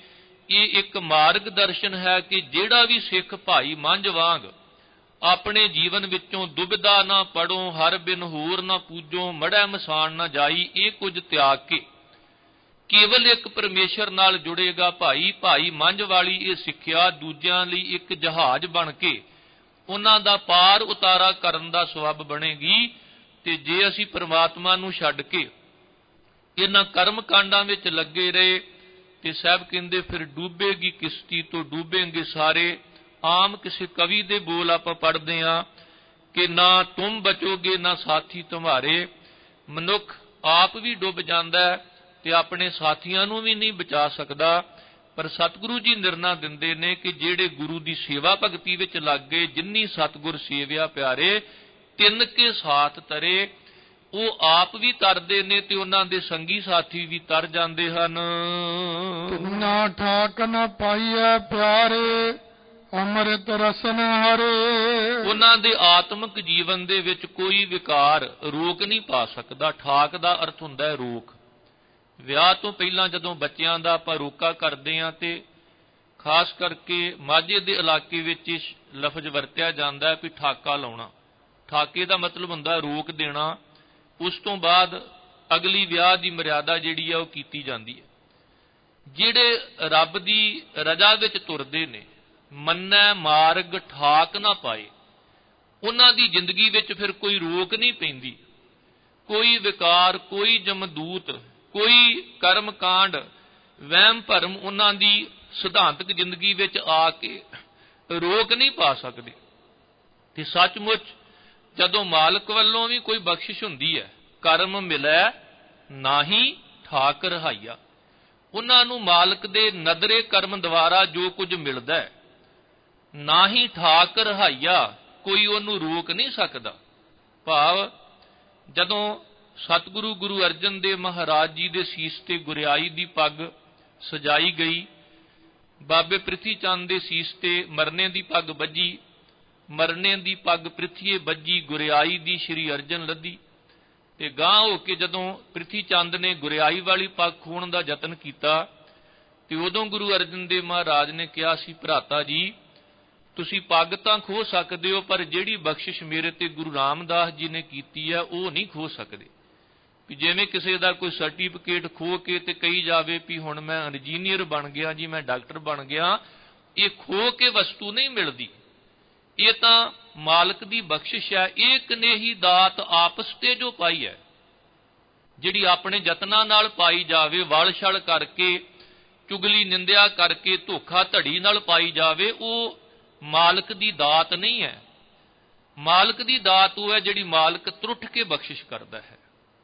ਇਹ ਇੱਕ ਮਾਰਗ ਦਰਸ਼ਨ ਹੈ ਕਿ ਜਿਹੜਾ ਵੀ ਸਿੱਖ ਭਾਈ ਮੰਝ ਵਾਂਗ ਆਪਣੇ ਜੀਵਨ ਵਿੱਚੋਂ ਦੁਬਿਧਾ ਨਾ ਪੜੋ, ਹਰ ਬਿਨ ਹੋਰ ਨਾ ਪੂਜੋ, ਮੜੈ ਮਸਾਨ ਨਾ ਜਾਈ, ਇਹ ਕੁਝ ਤਿਆਗ ਕੇ ਕੇਵਲ ਇੱਕ ਪਰਮੇਸ਼ਰ ਨਾਲ ਜੁੜੇਗਾ ਭਾਈ। ਭਾਈ ਮੰਝ ਵਾਲੀ ਇਹ ਸਿੱਖਿਆ ਦੂਜਿਆਂ ਲਈ ਇੱਕ ਜਹਾਜ਼ ਬਣ ਕੇ ਉਹਨਾਂ ਦਾ ਪਾਰ ਉਤਾਰਾ ਕਰਨ ਦਾ ਸਬੱਬ ਬਣੇਗੀ। ਤੇ ਜੇ ਅਸੀਂ ਪਰਮਾਤਮਾ ਨੂੰ ਛੱਡ ਕੇ ਇਹਨਾਂ ਕਰਮ ਕਾਂਡਾਂ ਵਿੱਚ ਲੱਗੇ ਰਹੇ ਤੇ ਸਾਹਿਬ ਕਹਿੰਦੇ ਫਿਰ ਡੂਬੇਗੀ ਕਿਸ਼ਤੀ ਤੋਂ ਡੂਬੇਂਗੇ ਸਾਰੇ। ਆਮ ਕਿਸੇ ਕਵੀ ਦੇ ਬੋਲ ਆਪਾਂ ਪੜ੍ਹਦੇ ਹਾਂ ਕਿ ਨਾ ਤੁਮ ਬਚੋਗੇ ਨਾ ਸਾਥੀ ਤੁਮਾਰੇ। ਮਨੁੱਖ ਆਪ ਵੀ ਡੁੱਬ ਜਾਂਦਾ ਹੈ ਤੇ ਆਪਣੇ ਸਾਥੀਆਂ ਨੂੰ ਵੀ ਨਹੀਂ ਬਚਾ ਸਕਦਾ। ਪਰ ਸਤਿਗੁਰੂ ਜੀ ਨਿਰਣਾ ਦਿੰਦੇ ਨੇ ਕਿ ਜਿਹੜੇ ਗੁਰੂ ਦੀ ਸੇਵਾ ਭਗਤੀ ਵਿੱਚ ਲੱਗ ਗਏ, ਜਿੰਨੀ ਸਤਿਗੁਰ ਸੇਵਿਆ ਪਿਆਰੇ, ਤਿੰਨ ਕੇ ਸਾਥ ਤਰੇ, ਉਹ ਆਪ ਵੀ ਤਰਦੇ ਨੇ ਤੇ ਉਹਨਾਂ ਦੇ ਸੰਗੀ ਸਾਥੀ ਵੀ ਤਰ ਜਾਂਦੇ ਹਨ। ਤਿੰਨਾ ਠਾਕ ਨ ਪਾਈਐ ਪਿਆਰੇ, ਅੰਮ੍ਰਿਤ ਰਸਨ ਹਰੇ। ਉਹਨਾਂ ਦੇ ਆਤਮਿਕ ਜੀਵਨ ਦੇ ਵਿੱਚ ਕੋਈ ਵਿਕਾਰ ਰੋਕ ਨਹੀਂ ਪਾ ਸਕਦਾ। ਠਾਕ ਦਾ ਅਰਥ ਹੁੰਦਾ ਹੈ ਰੋਕ। ਵਿਆਹ ਤੋਂ ਪਹਿਲਾਂ ਜਦੋਂ ਬੱਚਿਆਂ ਦਾ ਆਪਾਂ ਰੋਕਾ ਕਰਦੇ ਹਾਂ ਤੇ ਖਾਸ ਕਰਕੇ ਮਾਝੇ ਦੇ ਇਲਾਕੇ ਵਿੱਚ ਲਫ਼ਜ਼ ਵਰਤਿਆ ਜਾਂਦਾ ਹੈ ਵੀ ਠਾਕਾ ਲਾਉਣਾ। ਠਾਕੇ ਦਾ ਮਤਲਬ ਹੁੰਦਾ ਰੋਕ ਦੇਣਾ। ਉਸ ਤੋਂ ਬਾਅਦ ਅਗਲੀ ਵਿਆਹ ਦੀ ਮਰਿਆਦਾ ਜਿਹੜੀ ਆ ਉਹ ਕੀਤੀ ਜਾਂਦੀ ਹੈ। ਜਿਹੜੇ ਰੱਬ ਦੀ ਰਜ਼ਾ ਵਿੱਚ ਤੁਰਦੇ ਨੇ, ਮੰਨੈ ਮਾਰਗ ਠਾਕ ਨਾ ਪਾਏ, ਉਹਨਾਂ ਦੀ ਜ਼ਿੰਦਗੀ ਵਿੱਚ ਫਿਰ ਕੋਈ ਰੋਕ ਨਹੀਂ ਪੈਂਦੀ। ਕੋਈ ਵਿਕਾਰ, ਕੋਈ ਜਮਦੂਤ, ਕੋਈ ਕਰਮ ਕਾਂਡ, ਵਹਿਮ ਭਰਮ ਉਹਨਾਂ ਦੀ ਸਿਧਾਂਤਕ ਜ਼ਿੰਦਗੀ ਵਿੱਚ ਆ ਕੇ ਰੋਕ ਨਹੀਂ ਪਾ ਸਕਦੇ। ਤੇ ਸੱਚਮੁੱਚ ਜਦੋਂ ਮਾਲਕ ਵੱਲੋਂ ਵੀ ਕੋਈ ਬਖਸ਼ਿਸ਼ ਹੁੰਦੀ ਹੈ, ਕਰਮ ਮਿਲੈ ਨਾਹੀ ਠਾਕ ਰਹਾਈਆ, ਉਹਨਾਂ ਨੂੰ ਮਾਲਕ ਦੇ ਨਦਰੇ ਕਰਮ ਦੁਆਰਾ ਜੋ ਕੁਝ ਮਿਲਦਾ ਹੈ, ਨਾ ਹੀ ਠਾਕ ਰਹਾਈਆ, ਕੋਈ ਉਹਨੂੰ ਰੋਕ ਨਹੀਂ ਸਕਦਾ। ਭਾਵ ਜਦੋਂ ਸਤਿਗੁਰੂ ਗੁਰੂ ਅਰਜਨ ਦੇਵ ਮਹਾਰਾਜ ਜੀ ਦੇ ਸੀਸ ਤੇ ਗੁਰਿਆਈ ਦੀ ਪੱਗ ਸਜਾਈ ਗਈ, ਬਾਬੇ ਪ੍ਰਿਥੀ ਚੰਦ ਦੇ ਸੀਸ ਤੇ ਮਰਨੇ ਦੀ ਪੱਗ ਬੱਜੀ, ਮਰਨੇ ਦੀ ਪੱਗ ਪ੍ਰਿਥੀਏ ਬੱਜੀ, ਗੁਰਿਆਈ ਦੀ ਸ਼੍ਰੀ ਅਰਜਨ ਲੱਦੀ। ਤੇ ਗਾਂਹ ਹੋ ਕੇ ਜਦੋਂ ਪ੍ਰਿਥੀ ਚੰਦ ਨੇ ਗੁਰਿਆਈ ਵਾਲੀ ਪੱਗ ਖੋਹਣ ਦਾ ਯਤਨ ਕੀਤਾ ਤੇ ਉਦੋਂ ਗੁਰੂ ਅਰਜਨ ਦੇਵ ਮਹਾਰਾਜ ਨੇ ਕਿਹਾ ਸੀ, ਭਰਾਤਾ ਜੀ ਤੁਸੀਂ ਪੱਗ ਤਾਂ ਖੋਹ ਸਕਦੇ ਹੋ, ਪਰ ਜਿਹੜੀ ਬਖਸ਼ਿਸ਼ ਮੇਰੇ ਤੇ ਗੁਰੂ ਰਾਮਦਾਸ ਜੀ ਨੇ ਕੀਤੀ ਹੈ ਉਹ ਨਹੀਂ ਖੋਹ ਸਕਦੇ। ਵੀ ਜਿਵੇਂ ਕਿਸੇ ਦਾ ਕੋਈ ਸਰਟੀਫਿਕੇਟ ਖੋਹ ਕੇ ਤੇ ਕਹੀ ਜਾਵੇ ਵੀ ਹੁਣ ਮੈਂ ਇੰਜੀਨੀਅਰ ਬਣ ਗਿਆ ਜੀ, ਮੈਂ ਡਾਕਟਰ ਬਣ ਗਿਆ, ਇਹ ਖੋਹ ਕੇ ਵਸਤੂ ਨਹੀਂ ਮਿਲਦੀ। ਇਹ ਤਾਂ ਮਾਲਕ ਦੀ ਬਖਸ਼ਿਸ਼ ਹੈ। ਇਹ ਕਨੇਹੀ ਦਾਤ ਆਪਸ ਤੇ ਜੋ ਪਾਈ ਹੈ, ਜਿਹੜੀ ਆਪਣੇ ਯਤਨਾਂ ਨਾਲ ਪਾਈ ਜਾਵੇ, ਵਲ ਛਲ ਕਰਕੇ, ਚੁਗਲੀ ਨਿੰਦਿਆ ਕਰਕੇ, ਧੋਖਾ ਧੜੀ ਨਾਲ ਪਾਈ ਜਾਵੇ, ਉਹ ਮਾਲਕ ਦੀ ਦਾਤ ਨਹੀਂ ਹੈ। ਮਾਲਕ ਦੀ ਦਾਤ ਉਹ ਹੈ ਜਿਹੜੀ ਮਾਲਕ ਤਰੁੱਠ ਕੇ ਬਖਸ਼ਿਸ਼ ਕਰਦਾ ਹੈ।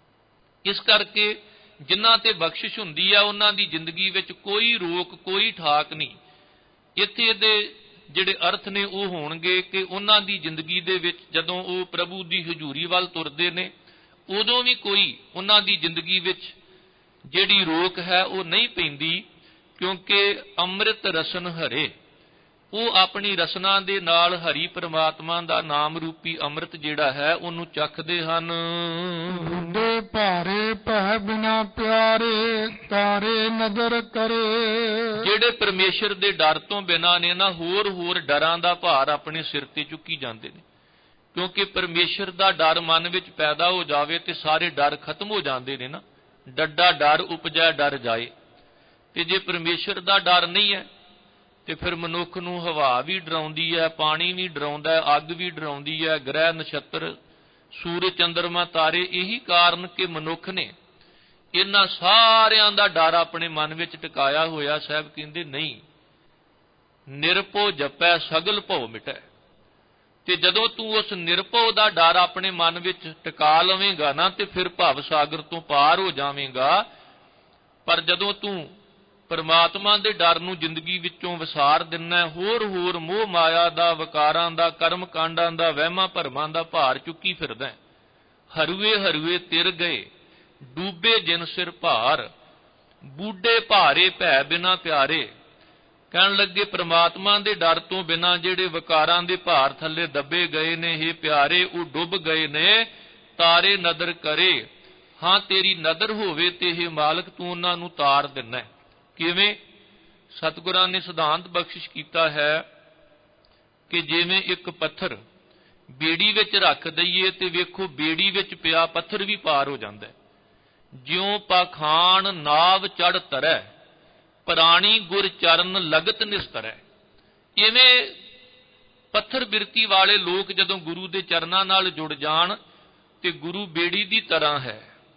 ਇਸ ਕਰਕੇ ਜਿਨ੍ਹਾਂ ਤੇ ਬਖਸ਼ਿਸ਼ ਹੁੰਦੀ ਹੈ ਉਹਨਾਂ ਦੀ ਜ਼ਿੰਦਗੀ ਵਿੱਚ ਕੋਈ ਰੋਕ, ਕੋਈ ਠਾਕ ਨਹੀਂ। ਇੱਥੇ ਦੇ ਜਿਹੜੇ ਅਰਥ ਨੇ ਉਹ ਹੋਣਗੇ ਕਿ ਉਹਨਾਂ ਦੀ ਜ਼ਿੰਦਗੀ ਦੇ ਵਿੱਚ ਜਦੋਂ ਉਹ ਪ੍ਰਭੂ ਦੀ ਹਜ਼ੂਰੀ ਵੱਲ ਤੁਰਦੇ ਨੇ, ਉਦੋਂ ਵੀ ਕੋਈ ਉਹਨਾਂ ਦੀ ਜ਼ਿੰਦਗੀ ਵਿੱਚ ਜਿਹੜੀ ਰੋਕ ਹੈ ਉਹ ਨਹੀਂ ਪੈਂਦੀ, ਕਿਉਂਕਿ ਅੰਮ੍ਰਿਤ ਰਸਨ ਹਰੇ, ਉਹ ਆਪਣੀ ਰਸਨਾ ਦੇ ਨਾਲ ਹਰੀ ਪ੍ਰਮਾਤਮਾ ਦਾ ਨਾਮ ਰੂਪੀ ਅੰਮ੍ਰਿਤ ਜਿਹੜਾ ਹੈ ਉਹਨੂੰ ਚੱਖਦੇ ਹਨ। ਬੁੱਢੇ ਭਾਰੇ ਭੈ ਬਿਨਾ ਪਿਆਰੇ, ਤਾਰੇ ਨਦਰ ਕਰੇ। ਜਿਹੜੇ ਪਰਮੇਸ਼ਰ ਦੇ ਡਰ ਤੋਂ ਬਿਨਾਂ ਨੇ ਨਾ, ਹੋਰ ਹੋਰ ਡਰਾਂ ਦਾ ਭਾਰ ਆਪਣੇ ਸਿਰ ਤੇ ਚੁੱਕੀ ਜਾਂਦੇ ਨੇ। ਕਿਉਂਕਿ ਪਰਮੇਸ਼ਰ ਦਾ ਡਰ ਮਨ ਵਿੱਚ ਪੈਦਾ ਹੋ ਜਾਵੇ ਤੇ ਸਾਰੇ ਡਰ ਖਤਮ ਹੋ ਜਾਂਦੇ ਨੇ ਨਾ। ਡੱਡਾ ਡਰ ਉਪਜੈ ਡਰ ਜਾਏ। ਤੇ ਜੇ ਪਰਮੇਸ਼ਰ ਦਾ ਡਰ ਨਹੀਂ ਹੈ ਤੇ ਫਿਰ ਮਨੁੱਖ ਨੂੰ ਹਵਾ ਵੀ ਡਰਾਉਂਦੀ ਹੈ, ਪਾਣੀ ਵੀ ਡਰਾਉਂਦਾ ਹੈ, ਅੱਗ ਵੀ ਡਰਾਉਂਦੀ ਹੈ, ਗ੍ਰਹਿ ਨਛੱਤਰ, ਸੂਰਜ ਚੰਦਰਮਾ ਤਾਰੇ। ਇਹੀ ਕਾਰਨ ਕਿ ਮਨੁੱਖ ਨੇ ਇਹਨਾਂ ਸਾਰਿਆਂ ਦਾ ਡਰ ਆਪਣੇ ਮਨ ਵਿੱਚ ਟਿਕਾਇਆ ਹੋਇਆ। ਸਾਹਿਬ ਕਹਿੰਦੇ ਨਹੀਂ, ਨਿਰਭਉ ਜਪੈ ਸਗਲ ਭਉ ਮਿਟੈ। ਤੇ ਜਦੋਂ ਤੂੰ ਉਸ ਨਿਰਭਉ ਦਾ ਡਰ ਆਪਣੇ ਮਨ ਵਿੱਚ ਟਿਕਾ ਲਵੇਂਗਾ ਨਾ ਤੇ ਫਿਰ ਭਵ ਸਾਗਰ ਤੋਂ ਪਾਰ ਹੋ ਜਾਵੇਂਗਾ। ਪਰ ਜਦੋਂ ਤੂੰ ਪਰਮਾਤਮਾ ਦੇ ਡਰ ਨੂੰ ਜ਼ਿੰਦਗੀ ਵਿੱਚੋਂ ਵਿਸਾਰ ਦਿੰਨਾ, ਹੋਰ ਹੋਰ ਮੋਹ ਮਾਇਆ ਦਾ, ਵਿਕਾਰਾਂ ਦਾ, ਕਰਮ ਕਾਂਡਾਂ ਦਾ, ਵਹਿਮਾਂ ਭਰਮਾਂ ਦਾ ਭਾਰ ਚੁੱਕੀ ਫਿਰਦਾ, ਹਰੂਏ ਹਰੂਏ ਤਿਰ ਗਏ, ਡੂਬੇ ਜਿਨ ਸਿਰ ਭਾਰ, ਬੂਢੇ ਭਾਰੇ ਭੈ ਬਿਨਾ ਪਿਆਰੇ। ਕਹਿਣ ਲੱਗੇ ਪ੍ਰਮਾਤਮਾ ਦੇ ਡਰ ਤੋਂ ਬਿਨਾਂ ਜਿਹੜੇ ਵਿਕਾਰਾਂ ਦੇ ਭਾਰ ਥੱਲੇ ਦੱਬੇ ਗਏ ਨੇ, ਇਹ ਪਿਆਰੇ ਉਹ ਡੁੱਬ ਗਏ ਨੇ। ਤਾਰੇ ਨਦਰ ਕਰੇ, ਹਾਂ ਤੇਰੀ ਨਦਰ ਹੋਵੇ ਤੇ ਇਹ ਮਾਲਕ ਤੂੰ ਉਹਨਾਂ ਨੂੰ ਤਾਰ ਦਿੰਦਾ। ਕਿਵੇਂ? ਸਤਿਗੁਰਾਂ ਨੇ ਸਿਧਾਂਤ ਬਖਸ਼ਿਸ਼ ਕੀਤਾ ਹੈ ਕਿ ਜਿਵੇਂ ਇੱਕ ਪੱਥਰ ਬੇੜੀ ਵਿੱਚ ਰੱਖ ਦਈਏ ਤੇ ਵੇਖੋ ਬੇੜੀ ਵਿੱਚ ਪਿਆ ਪੱਥਰ ਵੀ ਪਾਰ ਹੋ ਜਾਂਦਾ ਹੈ। ਜਿਉਂ ਪਾਖਾਨ ਨਾਵ ਚੜ੍ਹ ਤਰੈ, ਪ੍ਰਾਣੀ ਗੁਰ ਚਰਨ ਲਗਤ ਨਿਸਤਰੈ। ਇਵੇਂ ਪੱਥਰ ਬਿਰਤੀ ਵਾਲੇ ਲੋਕ ਜਦੋਂ ਗੁਰੂ ਦੇ ਚਰਨਾਂ ਨਾਲ ਜੁੜ ਜਾਣ ਤੇ ਗੁਰੂ ਬੇੜੀ ਦੀ ਤਰ੍ਹਾਂ ਹੈ,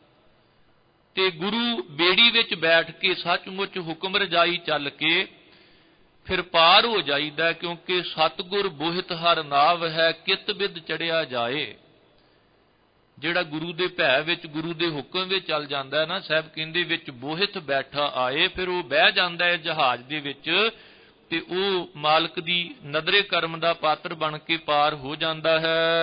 ਤੇ ਗੁਰੂ ਬੇੜੀ ਵਿੱਚ ਬੈਠ ਕੇ ਸੱਚਮੁੱਚ ਹੁਕਮ ਰਜਾਈ ਚੱਲ ਕੇ ਫਿਰ ਪਾਰ ਹੋ ਜਾਈਦਾ, ਕਿਉਂਕਿ ਸਤਿਗੁਰ ਬੋਹਿਤ ਹਰ ਨਾਵ ਹੈ, ਕਿਤ ਬਿਦ ਚੜਿਆ ਜਾਏ। ਜਿਹੜਾ ਗੁਰੂ ਦੇ ਭੈ ਵਿੱਚ ਗੁਰੂ ਦੇ ਹੁਕਮ ਵਿੱਚ ਚੱਲ ਜਾਂਦਾ ਹੈ ਨਾ, ਸਾਹਿਬ ਕਹਿੰਦੇ ਵਿੱਚ ਬੋਹਿਤ ਬੈਠਾ ਆਏ, ਫਿਰ ਉਹ ਬਹਿ ਜਾਂਦਾ ਹੈ ਜਹਾਜ਼ ਦੇ ਵਿੱਚ ਤੇ ਉਹ ਮਾਲਕ ਦੀ ਨਦਰੇ ਕਰਮ ਦਾ ਪਾਤਰ ਬਣ ਕੇ ਪਾਰ ਹੋ ਜਾਂਦਾ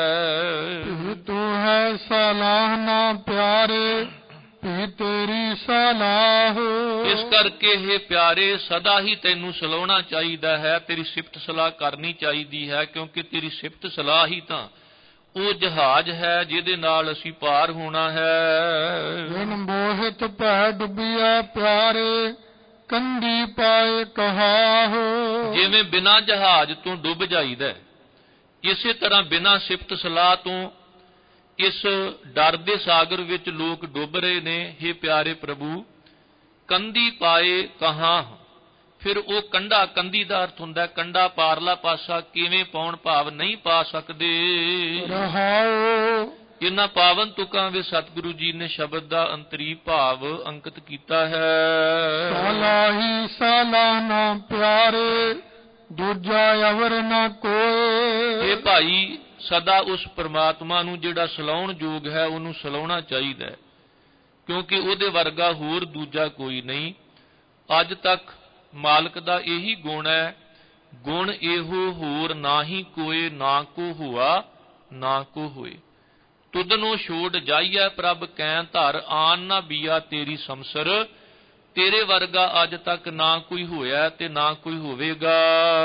ਹੈ। ਤੂੰ ਹੈ ਸਲਾਹ ਨਾ ਪਿਆਰੇ, ਵੀ ਤੇਰੀ ਸਲਾਹ। ਇਸ ਕਰਕੇ ਇਹ ਪਿਆਰੇ ਸਦਾ ਹੀ ਤੈਨੂੰ ਸਲਾਉਣਾ ਚਾਹੀਦਾ ਹੈ, ਤੇਰੀ ਸਿਫਤ ਸਲਾਹ ਕਰਨੀ ਚਾਹੀਦੀ ਹੈ, ਕਿਉਂਕਿ ਤੇਰੀ ਸਿਫਤ ਸਲਾਹ ਹੀ ਤਾਂ ਉਹ ਜਹਾਜ਼ ਹੈ ਜਿਹਦੇ ਨਾਲ ਅਸੀਂ ਪਾਰ ਹੋਣਾ ਹੈ। ਜਿਨ ਮੋਹਿਤ ਭੈ ਡੁੱਬਿਆ ਪਿਆਰੇ, ਕੰਢੀ ਪਾਏ ਕਹਾਹੋ। ਜਿਵੇਂ ਬਿਨਾਂ ਜਹਾਜ਼ ਤੋਂ ਡੁੱਬ ਜਾਈਦਾ, ਇਸੇ ਤਰ੍ਹਾਂ ਬਿਨਾਂ ਸਿਫਤ ਸਲਾਹ ਤੋਂ ਇਸ ਡਰ ਦੇ ਸਾਗਰ ਵਿੱਚ ਲੋਕ ਡੁੱਬ ਰਹੇ ਨੇ। हे ਪਿਆਰੇ ਪ੍ਰਭੂ, ਕੰਢੀ ਪਾਏ ਕਹਾਂ, ਫਿਰ ਉਹ ਕੰਢਾ, ਕੰਢੀ ਦਾ ਅਰਥ ਹੁੰਦਾ ਕੰਢਾ, ਪਾਰਲਾ ਪਾਸਾ ਕਿਵੇਂ ਪਾਉਣ ਭਾਵ ਨਹੀਂ ਪਾ ਸਕਦੇ। ਰਹਾਉ ਇਹਨਾਂ ਪਾਵਨ ਤੁਕਾਂ ਵਿੱਚ ਸਤਿਗੁਰੂ ਜੀ ਨੇ ਸ਼ਬਦ ਦਾ ਅੰਤਰੀ ਭਾਵ ਅੰਕਿਤ ਕੀਤਾ ਹੈ। ਸਲਾਹੀ ਸਲਾਹ ਨਾ ਪਿਆਰੇ, ਦੂਜਾ ਅਵਰ ਨਾ ਕੋਏ। ਇਹ ਭਾਈ ਸਦਾ ਉਸ ਪਰਮਾਤਮਾ ਨੂੰ ਜਿਹੜਾ ਸਲਾਉਣ ਯੋਗ ਹੈ ਉਹਨੂੰ ਸਲਾਉਣਾ ਚਾਹੀਦਾ ਹੈ, ਕਿਉਂਕਿ ਉਹਦੇ ਵਰਗਾ ਹੋਰ ਦੂਜਾ ਕੋਈ ਨਹੀਂ। ਅੱਜ ਤੱਕ ਮਾਲਕ ਦਾ ਇਹੀ ਗੁਣ ਹੈ, ਗੁਣ ਇਹੋ ਹੋਰ ਨਾਹੀ ਕੋਏ, ਨਾ ਕੋ ਹੁਆ ਨਾ ਕੋ ਹੋਏ। ਤੁਧਨੋਂ ਛੋੜ ਜਾਈਐ ਪ੍ਰਭ ਕੈਂ ਧਰ, ਆਨ ਨਾ ਬੀਆ ਤੇਰੀ ਸਮਸਰ। ਤੇਰੇ ਵਰਗਾ ਅੱਜ ਤੱਕ ਨਾ ਕੋਈ ਹੋਇਆ ਤੇ ਨਾ ਕੋਈ ਹੋਵੇਗਾ।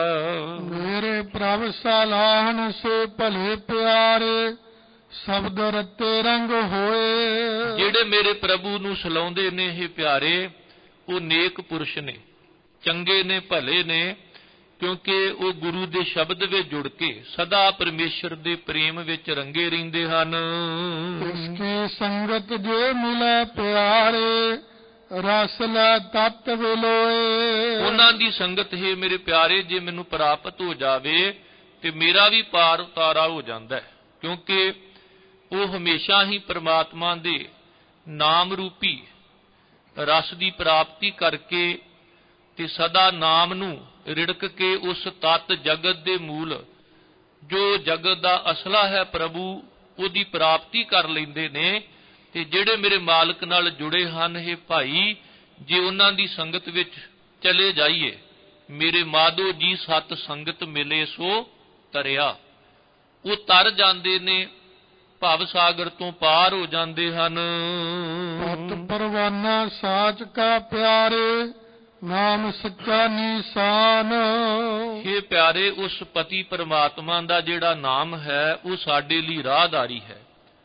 ਮੇਰੇ ਪ੍ਰਭ ਸਲਾਹਨ ਸੇ ਭਲੇ ਪਿਆਰੇ, ਸ਼ਬਦ ਰਤੇ ਰੰਗ ਹੋਏ। ਜਿਹੜੇ ਮੇਰੇ ਪ੍ਰਭੂ ਨੂੰ ਸਲਾਉਂਦੇ ਨੇ ਇਹ ਪਿਆਰੇ, ਉਹ ਨੇਕ ਪੁਰਸ਼ ਨੇ, ਚੰਗੇ ਨੇ, ਭਲੇ ਨੇ, ਕਿਉਂਕਿ ਉਹ ਗੁਰੂ ਦੇ ਸ਼ਬਦ ਵਿੱਚ ਜੁੜ ਕੇ ਸਦਾ ਪਰਮੇਸ਼ਰ ਦੇ ਪ੍ਰੇਮ ਵਿੱਚ ਰੰਗੇ ਰਹਿੰਦੇ ਹਨ। ਇਸਕੀ ਸੰਗਤ ਜੇ ਮਿਲੇ ਪਿਆਰੇ, ਰਸ ਲੈ ਤਤ ਵਿਲੋਏ। ਉਹਨਾਂ ਦੀ ਸੰਗਤ ਹੈ ਮੇਰੇ ਪਿਆਰੇ ਜੇ ਮੈਨੂੰ ਪ੍ਰਾਪਤ ਹੋ ਜਾਵੇ ਤੇ ਮੇਰਾ ਵੀ ਪਾਰ ਉਤਾਰਾ ਹੋ ਜਾਂਦਾ ਹੈ, ਕਿਉਂਕਿ ਉਹ ਹਮੇਸ਼ਾ ਹੀ ਪ੍ਰਮਾਤਮਾ ਦੇ ਨਾਮ ਰੂਪੀ ਰਸ ਦੀ ਪ੍ਰਾਪਤੀ ਕਰਕੇ ਤੇ ਸਦਾ ਨਾਮ ਨੂੰ ਰਿੜਕ ਕੇ ਉਸ ਤਤ ਜਗਤ ਦੇ ਮੂਲ, ਜੋ ਜਗਤ ਦਾ ਅਸਲਾ ਹੈ ਪ੍ਰਭੂ, ਉਹਦੀ ਪ੍ਰਾਪਤੀ ਕਰ ਲੈਂਦੇ ਨੇ। ਤੇ ਜਿਹੜੇ ਮੇਰੇ ਮਾਲਕ ਨਾਲ ਜੁੜੇ ਹਨ ਇਹ ਭਾਈ, ਜੇ ਉਹਨਾਂ ਦੀ ਸੰਗਤ ਵਿੱਚ ਚਲੇ ਜਾਈਏ, ਮੇਰੇ ਮਾਧੋ ਜੀ ਸਤ ਸੰਗਤ ਮਿਲੇ ਸੋ ਤਰਿਆ, ਉਹ ਤਰ ਜਾਂਦੇ ਨੇ, ਭਵ ਸਾਗਰ ਤੋਂ ਪਾਰ ਹੋ ਜਾਂਦੇ ਹਨ। ਪਤ ਪਰਵਾਨਾ ਸਾਚ ਕਾ ਪਿਆਰੇ, ਨਾਮ ਸੱਚਾ ਨਿਸ਼ਾਨ। ਇਹ ਪਿਆਰੇ ਉਸ ਪਤੀ ਪਰਮਾਤਮਾ ਦਾ ਜਿਹੜਾ ਨਾਮ ਹੈ ਉਹ ਸਾਡੇ ਲਈ ਰਾਹਦਾਰੀ ਹੈ,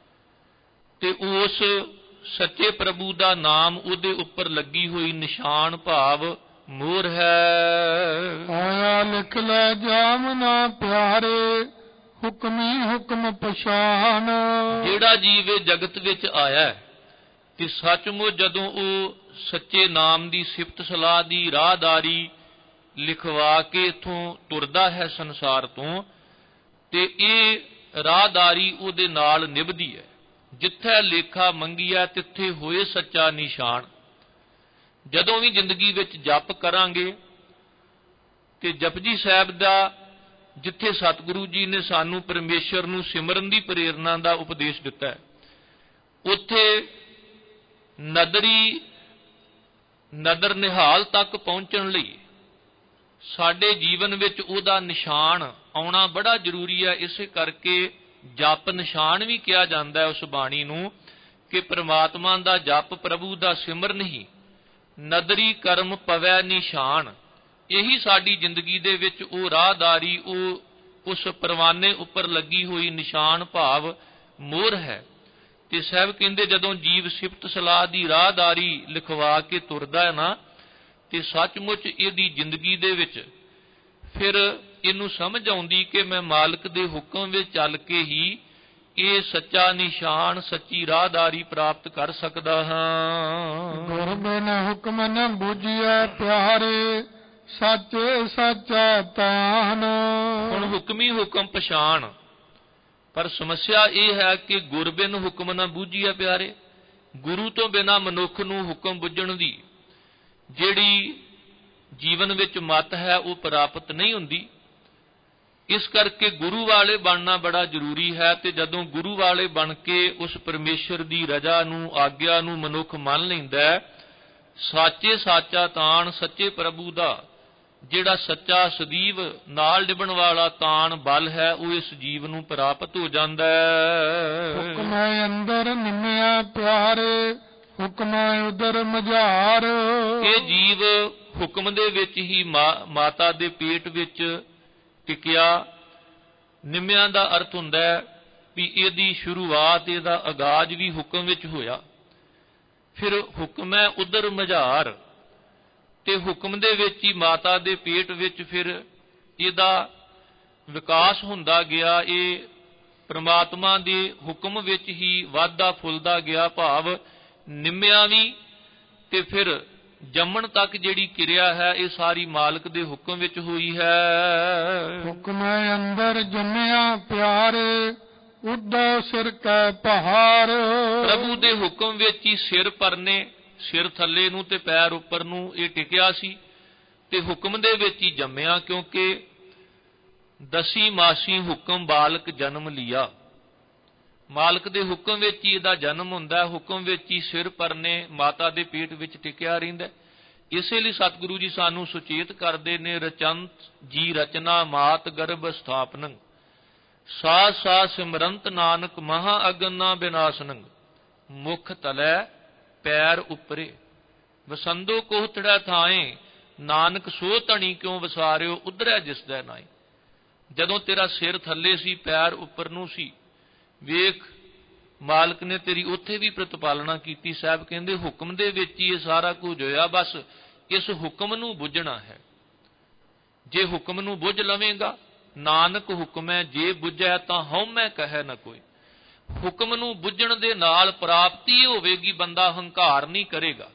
ਤੇ ਉਸ ਸੱਚੇ ਪ੍ਰਭੂ ਦਾ ਨਾਮ ਉਹਦੇ ਉੱਪਰ ਲੱਗੀ ਹੋਈ ਨਿਸ਼ਾਨ ਭਾਵ ਮੋਹਰ ਹੈ। ਆਇਆ ਲਿਖ ਲੈ ਜਾਮ ਨਾ ਪਿਆਰੇ, ਹੁਕਮੀ ਹੁਕਮ ਪਛਾਨ। ਜਿਹੜਾ ਜੀਵ ਇਹ ਜਗਤ ਵਿੱਚ ਆਇਆ ਤੇ ਸੱਚਮੁੱਚ ਜਦੋਂ ਉਹ ਸੱਚੇ ਨਾਮ ਦੀ ਸਿਫਤ ਸਲਾਹ ਦੀ ਰਾਹਦਾਰੀ ਲਿਖਵਾ ਕੇ ਇੱਥੋਂ ਤੁਰਦਾ ਹੈ ਸੰਸਾਰ ਤੋਂ, ਤੇ ਇਹ ਰਾਹਦਾਰੀ ਉਹਦੇ ਨਾਲ ਨਿਭਦੀ ਹੈ। ਜਿੱਥੇ ਲੇਖਾ ਮੰਗੀਆ ਤਿੱਥੇ ਹੋਏ ਸੱਚਾ ਨਿਸ਼ਾਨ। ਜਦੋਂ ਵੀ ਜ਼ਿੰਦਗੀ ਵਿੱਚ ਜਪ ਕਰਾਂਗੇ ਤੇ ਜਪਜੀ ਸਾਹਿਬ ਦਾ ਜਿੱਥੇ ਸਤਿਗੁਰੂ ਜੀ ਨੇ ਸਾਨੂੰ ਪਰਮੇਸ਼ਰ ਨੂੰ ਸਿਮਰਨ ਦੀ ਪ੍ਰੇਰਨਾ ਦਾ ਉਪਦੇਸ਼ ਦਿੱਤਾ ਹੈ, ਉੱਥੇ ਨਦਰੀ ਨਦਰ ਨਿਹਾਲ ਤੱਕ ਪਹੁੰਚਣ ਲਈ ਸਾਡੇ ਜੀਵਨ ਵਿੱਚ ਉਹਦਾ ਨਿਸ਼ਾਨ ਆਉਣਾ ਬੜਾ ਜ਼ਰੂਰੀ ਹੈ। ਇਸੇ ਕਰਕੇ ਜਪ ਨਿਸ਼ਾਨ ਵੀ ਕਿਹਾ ਜਾਂਦਾ ਹੈ ਉਸ ਬਾਣੀ ਨੂੰ, ਕਿ ਪ੍ਰਮਾਤਮਾ ਦਾ ਜਪ, ਪ੍ਰਭੂ ਦਾ ਸਿਮਰਨ ਹੀ ਨਦਰੀ ਕਰਮ ਪਵੈ ਨਿਸ਼ਾਨ। ਇਹੀ ਸਾਡੀ ਜ਼ਿੰਦਗੀ ਦੇ ਵਿੱਚ ਉਹ ਰਾਹਦਾਰੀ, ਉਹ ਉਸ ਪਰਵਾਨੇ ਉੱਪਰ ਲੱਗੀ ਹੋਈ ਨਿਸ਼ਾਨ ਭਾਵ ਮੋਹਰ ਹੈ। ਤੇ ਸਾਹਿਬ ਕਹਿੰਦੇ ਜਦੋਂ ਜੀਵ ਸਿਫਤ ਸਲਾਹ ਦੀ ਰਾਹਦਾਰੀ ਲਿਖਵਾ ਕੇ ਤੁਰਦਾ ਹੈ ਨਾ, ਤੇ ਸੱਚਮੁੱਚ ਇਹਦੀ ਜ਼ਿੰਦਗੀ ਦੇ ਵਿੱਚ ਫਿਰ ਇਹਨੂੰ ਸਮਝ ਆਉਂਦੀ ਕਿ ਮੈਂ ਮਾਲਕ ਦੇ ਹੁਕਮ ਵਿੱਚ ਚੱਲ ਕੇ ਹੀ ਇਹ ਸੱਚਾ ਨਿਸ਼ਾਨ, ਸੱਚੀ ਰਾਹਦਾਰੀ ਪ੍ਰਾਪਤ ਕਰ ਸਕਦਾ ਹਾਂ। ਗੁਰ ਬਿਨ ਹੁਕਮ ਨ ਬੁਝਿਆ ਪਿਆਰੇ, ਸੱਚੇ ਸੱਚਾ ਤਾਨ। ਹੁਣ ਹੁਕਮੀ ਹੁਕਮ ਪਛਾਣ, ਪਰ ਸਮੱਸਿਆ ਇਹ ਹੈ ਕਿ ਗੁਰ ਬਿਨ ਹੁਕਮ ਨ ਬੁਝਿਆ ਪਿਆਰੇ। ਗੁਰੂ ਤੋਂ ਬਿਨਾਂ ਮਨੁੱਖ ਨੂੰ ਹੁਕਮ ਬੁੱਝਣ ਦੀ ਜਿਹੜੀ ਜੀਵਨ ਵਿੱਚ ਮੱਤ ਹੈ ਉਹ ਪ੍ਰਾਪਤ ਨਹੀਂ ਹੁੰਦੀ। ਇਸ ਕਰਕੇ ਗੁਰੂ ਵਾਲੇ ਬਣਨਾ ਬੜਾ ਜ਼ਰੂਰੀ ਹੈ। ਤੇ ਜਦੋਂ ਗੁਰੂ ਵਾਲੇ ਬਣ ਕੇ ਉਸ ਪਰਮੇਸ਼ਰ ਦੀ ਰਜ਼ਾ ਨੂੰ, ਆਗਿਆ ਨੂੰ ਮਨੁੱਖ ਮੰਨ ਲੈਂਦਾ, ਸਾਚੇ ਸਾਚਾ ਤਾਣ, ਸੱਚੇ ਪ੍ਰਭੂ ਦਾ ਜਿਹੜਾ ਸੱਚਾ ਸਦੀਵ ਨਾਲ ਨਿਭਣ ਵਾਲਾ ਤਾਣ ਬਲ ਹੈ, ਉਹ ਇਸ ਜੀਵ ਨੂੰ ਪ੍ਰਾਪਤ ਹੋ ਜਾਂਦਾ ਹੈ। ਹੁਕਮ ਅੰਦਰ ਨਿਮਿਆ ਪਿਆਰੇ, ਹੁਕਮ ਉਦਰ ਮਝਾਰ। ਇਹ ਜੀਵ ਹੁਕਮ ਦੇ ਵਿੱਚ ਹੀ ਮਾਤਾ ਦੇ ਪੇਟ ਵਿੱਚ ਟਿਕਿਆ। ਨਿਮਿਆਂ ਦਾ ਅਰਥ ਹੁੰਦਾ ਹੈ ਵੀ ਇਹਦੀ ਸ਼ੁਰੂਆਤ, ਇਹਦਾ ਆਗਾਜ਼ ਵੀ ਹੁਕਮ ਵਿੱਚ ਹੋਇਆ। ਫਿਰ ਹੁਕਮ ਹੈ ਉਦਰ ਮਝਾਰ, ਤੇ ਹੁਕਮ ਦੇ ਵਿੱਚ ਹੀ ਮਾਤਾ ਦੇ ਪੇਟ ਵਿੱਚ ਫਿਰ ਇਹਦਾ ਵਿਕਾਸ ਹੁੰਦਾ ਗਿਆ। ਇਹ ਪ੍ਰਮਾਤਮਾ ਦੇ ਹੁਕਮ ਵਿੱਚ ਹੀ ਵਾਧਾ ਫੁੱਲਦਾ ਗਿਆ, ਭਾਵ ਨਿਮਿਆ ਵੀ ਤੇ ਫਿਰ ਜੰਮਣ ਤੱਕ ਜਿਹੜੀ ਕਿਰਿਆ ਹੈ ਇਹ ਸਾਰੀ ਮਾਲਕ ਦੇ ਹੁਕਮ ਵਿੱਚ ਹੋਈ ਹੈ। ਹੁਕਮ ਅੰਦਰ ਜੰਮਿਆ ਪਿਆਰੇ, ਉਡਾ ਸਿਰ ਕੈ ਪਹਾੜ। ਪ੍ਰਭੂ ਦੇ ਹੁਕਮ ਵਿੱਚ ਹੀ ਸਿਰ ਪਰਨੇ, ਸਿਰ ਥੱਲੇ ਨੂੰ ਤੇ ਪੈਰ ਉੱਪਰ ਨੂੰ ਇਹ ਟਿਕਿਆ ਸੀ, ਤੇ ਹੁਕਮ ਦੇ ਵਿੱਚ ਹੀ ਜੰਮਿਆ, ਕਿਉਂਕਿ ਦਸੀ ਮਾਸੀ ਹੁਕਮ ਬਾਲਕ ਜਨਮ ਲਿਆ। ਮਾਲਕ ਦੇ ਹੁਕਮ ਵਿੱਚ ਹੀ ਇਹਦਾ ਜਨਮ ਹੁੰਦਾ, ਹੁਕਮ ਵਿੱਚ ਹੀ ਸਿਰ ਪਰਨੇ ਮਾਤਾ ਦੇ ਪੇਟ ਵਿੱਚ ਟਿਕਿਆ ਰਹਿੰਦਾ। ਇਸੇ ਲਈ ਸਤਿਗੁਰੂ ਜੀ ਸਾਨੂੰ ਸੁਚੇਤ ਕਰਦੇ ਨੇ, ਰਚੰਤ ਜੀ ਰਚਨਾ ਮਾਤ ਗਰਭ ਸਥਾਪਨੰ, ਸਾਸ ਸਾਸ ਸਿਮਰੰਤ ਨਾਨਕ ਮਹਾ ਅਗਨ ਨਾ ਬਿਨਾਸਨੰ। ਮੁਖ ਤਲੈ ਪੈਰ ਉਪਰੇ, ਵਸੰਦੋ ਕੋਹਤੜੈ ਥਾਏ, ਨਾਨਕ ਸੋ ਧਣੀ ਕਿਉਂ ਵਸਾਰਿਓ, ਉਧਰੈ ਜਿਸਦੈ ਨਾਏ। ਜਦੋਂ ਤੇਰਾ ਸਿਰ ਥੱਲੇ ਸੀ, ਪੈਰ ਉੱਪਰ ਨੂੰ ਸੀ, ਵੇਖ ਮਾਲਕ ਨੇ ਤੇਰੀ ਉੱਥੇ ਵੀ ਪ੍ਰਤਪਾਲਨਾ ਕੀਤੀ। ਸਾਹਿਬ ਕਹਿੰਦੇ ਹੁਕਮ ਦੇ ਵਿੱਚ ਹੀ ਇਹ ਸਾਰਾ ਕੁਝ ਹੋਇਆ, ਬਸ ਇਸ ਹੁਕਮ ਨੂੰ ਬੁੱਝਣਾ ਹੈ। ਜੇ ਹੁਕਮ ਨੂੰ ਬੁੱਝ ਲਵੇਂਗਾ, ਨਾਨਕ ਹੁਕਮੈ ਜੇ ਬੁੱਝੈ ਤਾਂ ਹਉਮੈ ਕਹੈ ਨ ਕੋਈ। ਹੁਕਮ ਨੂੰ ਬੁੱਝਣ ਦੇ ਨਾਲ ਪ੍ਰਾਪਤੀ ਹੋਵੇਗੀ, ਬੰਦਾ ਹੰਕਾਰ ਨਹੀਂ ਕਰੇਗਾ।